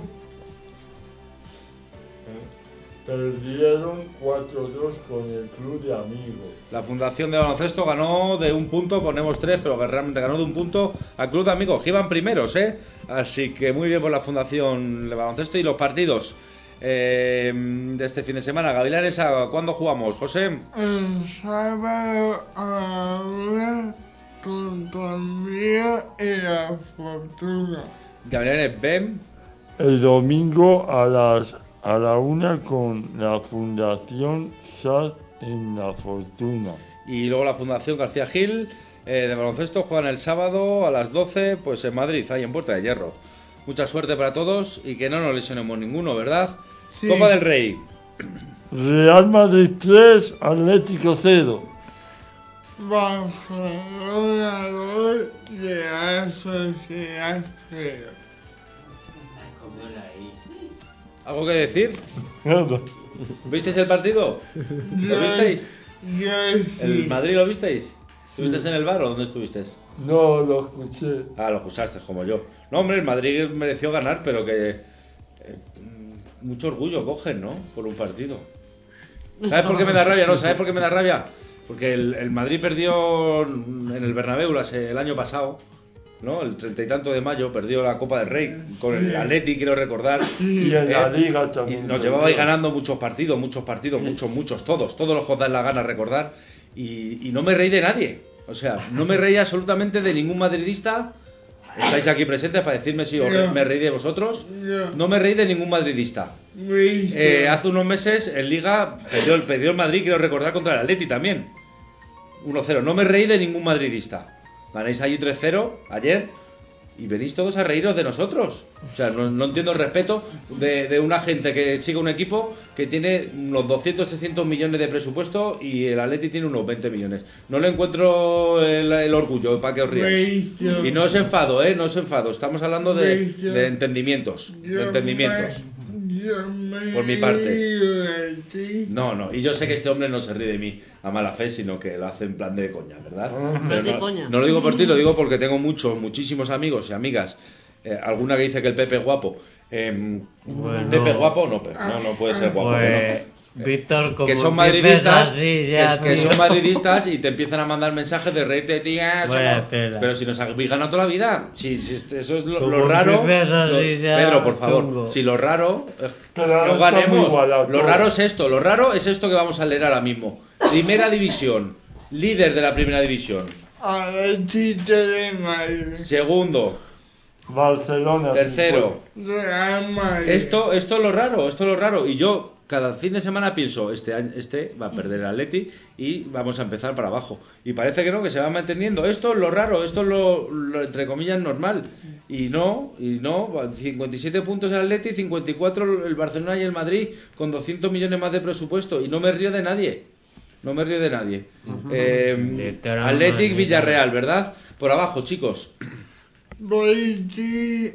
Perdieron cuatro dos con el club de amigos. La Fundación de Baloncesto ganó de un punto, ponemos tres, pero que realmente ganó de un punto al Club de Amigos, que iban primeros, ¿eh? Así que muy bien por la Fundación de Baloncesto. Y los partidos eh, de este fin de semana. Gavilanes, ¿a cuándo jugamos, José? el sábado a la una contra el mío y la fortuna. Gavilanes B. El domingo a las a la una con la Fundación S A D en La Fortuna. Y luego la Fundación García Gil eh, de Baloncesto juegan el sábado a las doce, pues en Madrid, ahí en Puerta de Hierro. Mucha suerte para todos y que no nos lesionemos ninguno, ¿verdad? Sí. Copa del Rey. Real Madrid tres, Atlético cero. Barcelona dos y la Sociedad cero. ¿Algo que decir? Nada. ¿Visteis el partido? ¿Lo visteis? Yo sí. ¿El Madrid lo visteis? ¿Estuvisteis en el bar o dónde estuvisteis? No, lo escuché. Ah, lo escuchaste, como yo. No, hombre, el Madrid mereció ganar, pero que... eh, mucho orgullo cogen, ¿no? Por un partido. ¿Sabes por qué me da rabia? No, ¿sabes por qué me da rabia? Porque el, el Madrid perdió en el Bernabéu el año pasado, ¿no? El treinta y tanto de mayo perdió la Copa del Rey con el Atleti, quiero recordar. Y en la Eh, Liga Y también. nos llevabais ganando muchos partidos, muchos partidos, muchos, muchos, todos, todos los que os dan la gana recordar. Y, y no me reí de nadie. O sea, no me reí absolutamente de ningún madridista. Estáis aquí presentes para decirme si os re- me reí de vosotros. No me reí de ningún madridista. Eh, hace unos meses en Liga perdió el, perdió el Madrid, quiero recordar, contra el Atleti también. uno cero. No me reí de ningún madridista. Ganáis allí tres cero ayer y venís todos a reíros de nosotros. O sea, no, no entiendo el respeto de, de una gente que sigue un equipo que tiene unos doscientos, trescientos millones de presupuesto y el Atleti tiene unos veinte millones. No le encuentro el, el orgullo para que os ríais. Y no os enfado, ¿eh? No os enfado. Estamos hablando de, de entendimientos. De entendimientos. Por mi parte. No, no. Y yo sé que este hombre no se ríe de mí a mala fe, sino que lo hace en plan de coña, ¿verdad? Pero de no, coña. no lo digo por ti, lo digo porque tengo muchos, muchísimos amigos y amigas. Eh, alguna que dice que el Pepe es guapo. Eh, Bueno. ¿Pepe es guapo? No, Pepe, no, no puede ser guapo. Pues, que no. Víctor, como Que son empieces madridistas, así ya, que, que tío. son madridistas y te empiezan a mandar mensajes de reírte de ti, ah, Vaya somos- tela. pero si nos habéis ganado toda la vida, si, si este- eso es lo, Como lo raro. empieces lo- así ya, Pedro, por favor, chungo. si lo raro es Pero que ahora lo está muy ganemos, igualado lo todo. raro es esto, lo raro es esto que vamos a leer ahora mismo. Primera división, líder de la primera división. Atlético de Madrid. Segundo, Barcelona. tercero. Real Madrid. Esto, esto es lo raro, esto es lo raro. Y yo cada fin de semana pienso, este año, este va a perder el Atleti y vamos a empezar para abajo. Y parece que no, que se va manteniendo. Esto es lo raro, esto es lo, lo, entre comillas normal. Y no, y no, cincuenta y siete puntos el Atleti, cincuenta y cuatro el Barcelona y el Madrid con doscientos millones más de presupuesto. Y no me río de nadie. No me río de nadie. Eh, Literalmente. Athletic Villarreal, ¿verdad? Por abajo, chicos. Betis,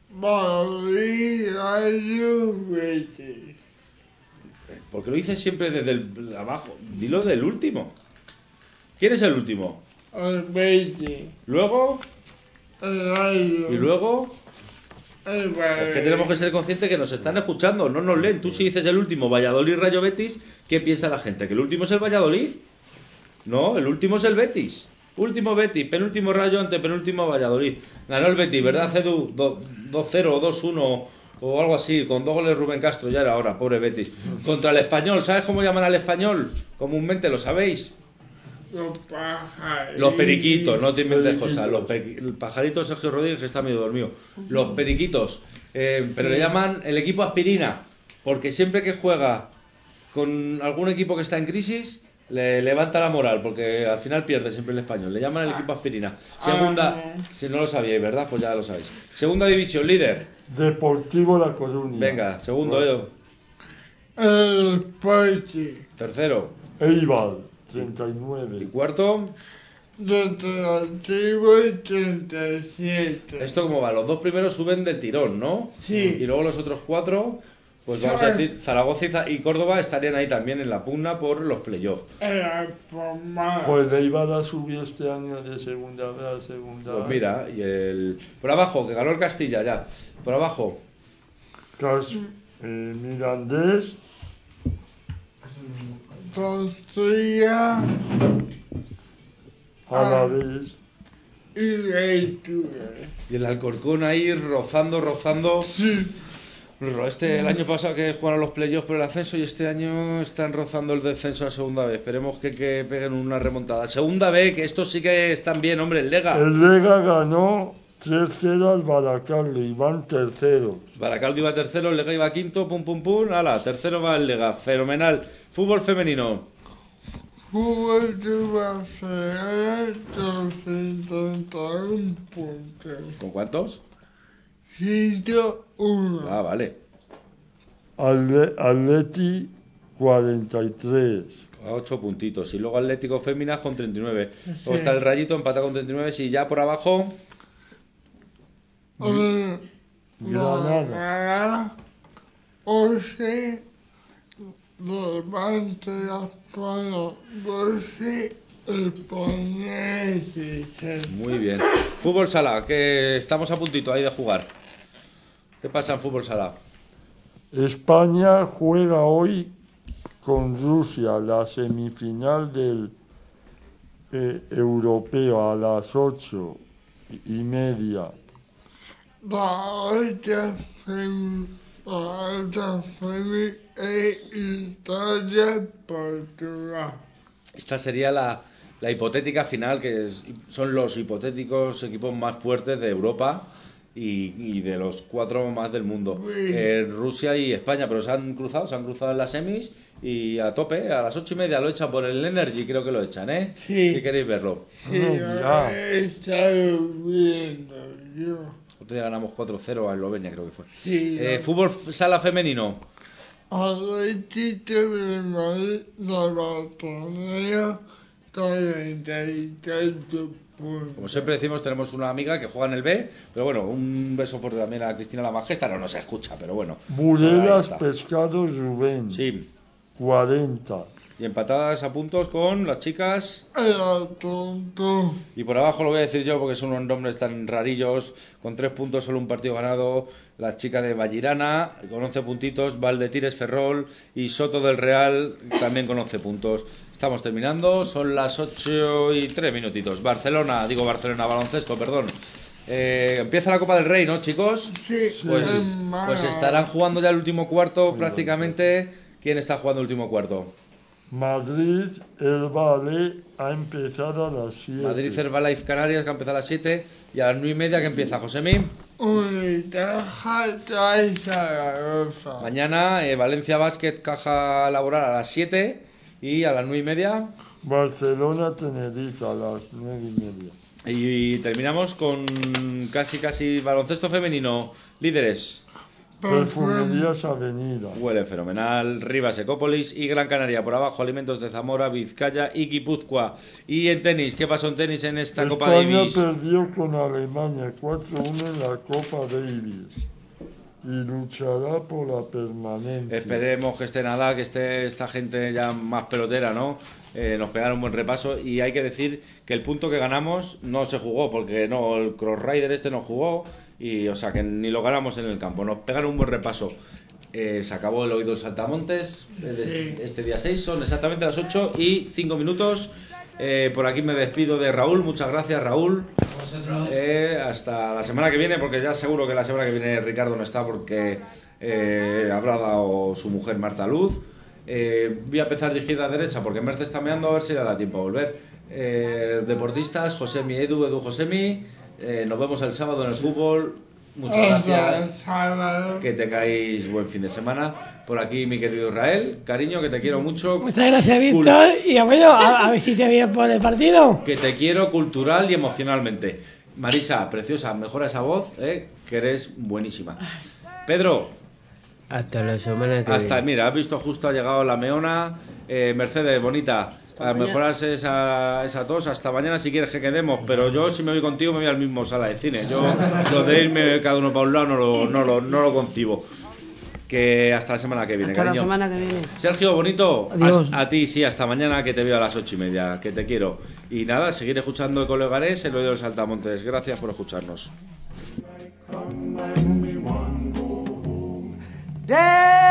Madrid, Rayo, Betis. Porque lo dices siempre desde el abajo. Dilo del último. ¿Quién es el último? El Betis, Luego, el Rayo, y luego, el es Madrid. que tenemos que ser conscientes que nos están escuchando, no nos leen. Tú si dices el último, Valladolid, Rayo, Betis, ¿qué piensa la gente? ¿Que el último es el Valladolid? No, el último es el Betis. Último Betis, penúltimo Rayo, antepenúltimo Valladolid. Ganó el Betis, ¿verdad, Cedu? Do- dos cero o dos uno o algo así, con dos goles Rubén Castro, ya era hora, pobre Betis. Contra el Español, ¿sabes cómo llaman al Español? Comúnmente, ¿lo sabéis? Los pajaritos. Los periquitos, no te inventes cosas. Los pe- el pajarito Sergio Rodríguez, que está medio dormido. Los periquitos. Eh, pero le llaman el equipo aspirina, porque siempre que juega con algún equipo que está en crisis, le levanta la moral, porque al final pierde siempre el Español. Le llaman el equipo aspirina. Segunda, si no lo sabíais, ¿verdad? Pues ya lo sabéis. Segunda división, líder. Deportivo La Coruña. Venga, segundo, yo. El Betis, Tercero. Eibar, treinta y Y nueve. cuarto. Deportivo treinta y siete. Esto como va, los dos primeros suben del tirón, ¿no? Sí. Y luego los otros cuatro, pues vamos a decir, Zaragoza y, Za- y Córdoba estarían ahí también en la pugna por los playoffs. El Pomar. Pues el Eibar ha subido este año de segunda a segunda. Pues mira, y el... Por abajo, que ganó el Castilla ya. Por abajo, Cas- eh, Mirandés, Castilla Alavés, y Leitura. y el Alcorcón ahí rozando, rozando. Ro- Este, el año pasado que jugaron los playoffs por el ascenso y este año están rozando el descenso a segunda vez. Esperemos que, que peguen una remontada. Segunda vez, que estos sí que están bien, hombre, el Lega. el Lega ganó tres cero al Baracaldo y van terceros. Baracaldo iba tercero, el Lega iba quinto, pum pum pum, ala, tercero va el Lega, fenomenal. Fútbol femenino. Fútbol de Barcelona, doscientos uno puntos. ¿Con cuántos? ciento uno. Ah, vale. Ale- Atleti, cuarenta y tres. A ocho puntitos. Y luego Atlético Féminas con treinta y nueve. Luego está el Rayito empata con treinta y nueve. Y ya por abajo, Eh, Granada. Granada, once, Levante las manos, Rossi, España y Muy bien. Fútbol sala, que estamos a puntito ahí de jugar. ¿Qué pasa en fútbol sala? España juega hoy con Rusia la semifinal del eh, europeo a las ocho y media. La otra semi, la otra semi es Italia-Portugal. Esta sería la, la hipotética final, que es- son los hipotéticos equipos más fuertes de Europa y, y de los cuatro más del mundo. Eh, Rusia y España, pero se han cruzado, se han cruzado en las semis y a tope, a las ocho y media lo echan por el Energy, creo que lo echan, ¿eh? Sí. Si queréis verlo. Sí, he estado viendo yo. Otro día ganamos cuatro cero a Eslovenia, creo que fue. Sí, Eh, no. fútbol sala femenino. Atlético de Madrid, la Barcelona, cuarenta y tres puntos. Como siempre decimos, tenemos una amiga que juega en el B, pero bueno, un beso fuerte también a Cristina La Majesta, no, no se escucha, pero bueno. Ahí Burelas está. Pescado Rubén. Sí. cuarenta. Y empatadas a puntos con las chicas. Era tonto. Y por abajo lo voy a decir yo porque son unos nombres tan rarillos. Con tres puntos, solo un partido ganado. Las chicas de Vallirana, con once puntitos. Valdetires Ferrol y Soto del Real, también con once puntos. Estamos terminando, son las ocho y tres minutitos. Barcelona, digo Barcelona, baloncesto, perdón. Eh, empieza la Copa del Rey, ¿no, chicos? Sí, Pues, hermano. pues estarán jugando ya el último cuarto prácticamente. ¿Quién está jugando el último cuarto? Madrid, el Valle ha empezado a las siete. Madrid Herbalife Canarias, que empieza a las siete, y a las nueve y media que empieza, Josemi. Unitaja trae Zaragoza. Mañana eh, Valencia Basket, Caja Laboral a las siete, y a las nueve y media. Barcelona, Tenerife a las nueve y media. Y terminamos con casi casi baloncesto femenino. Líderes. Perfumerías Avenida. Huele fenomenal. Rivas Ecópolis y Gran Canaria. Por abajo, Alimentos de Zamora, Vizcaya y Guipúzcoa. Y en tenis, ¿qué pasó en tenis en esta Copa España Davis? perdió con Alemania cuatro uno en la Copa Davis y luchará por la permanencia. Esperemos que esté Nadal, que esté esta gente ya más pelotera, ¿no? Eh, nos pegaron un buen repaso y hay que decir que el punto que ganamos no se jugó, porque no, el Cross Rider este no jugó, y o sea que ni lo ganamos en el campo. Nos pegaron un buen repaso. Eh, se acabó el Oído Saltamontes eh, de este día seis, son exactamente las ocho y cinco minutos. Eh, por aquí me despido de Raúl, muchas gracias Raúl. Eh, hasta la semana que viene, porque ya seguro que la semana que viene Ricardo no está porque eh, habrá dado su mujer Marta Luz. Eh, voy a empezar de izquierda a derecha porque Merce está meando, a ver si le da tiempo a volver. Eh, deportistas, Josemi Edu, Edu Josemi. Eh, nos vemos el sábado en el fútbol. Muchas gracias. Que tengáis buen fin de semana. Por aquí mi querido Israel, cariño, que te quiero mucho. Muchas gracias, Víctor. Y bueno, a, a ver si te veo por el partido. Que te quiero cultural y emocionalmente. Marisa, preciosa, mejora esa voz, ¿eh? Que eres buenísima. Pedro. Hasta la semana que Hasta, viene. mira, has visto justo ha llegado la meona. Eh, Mercedes, bonita. A mañana. mejorarse esa, esa tos. Hasta mañana si quieres que quedemos. Pero yo, si me voy contigo, me voy al mismo sala de cine. Yo, lo de irme cada uno para un lado, no lo, no lo, no lo concibo. Que hasta la semana que viene, Hasta la cariño. semana que viene. Sergio, bonito. Adiós. A, a ti, sí, hasta mañana, que te veo a las ocho y media. Que te quiero. Y nada, seguir escuchando Coleganés, el oído del Saltamontes. Gracias por escucharnos. There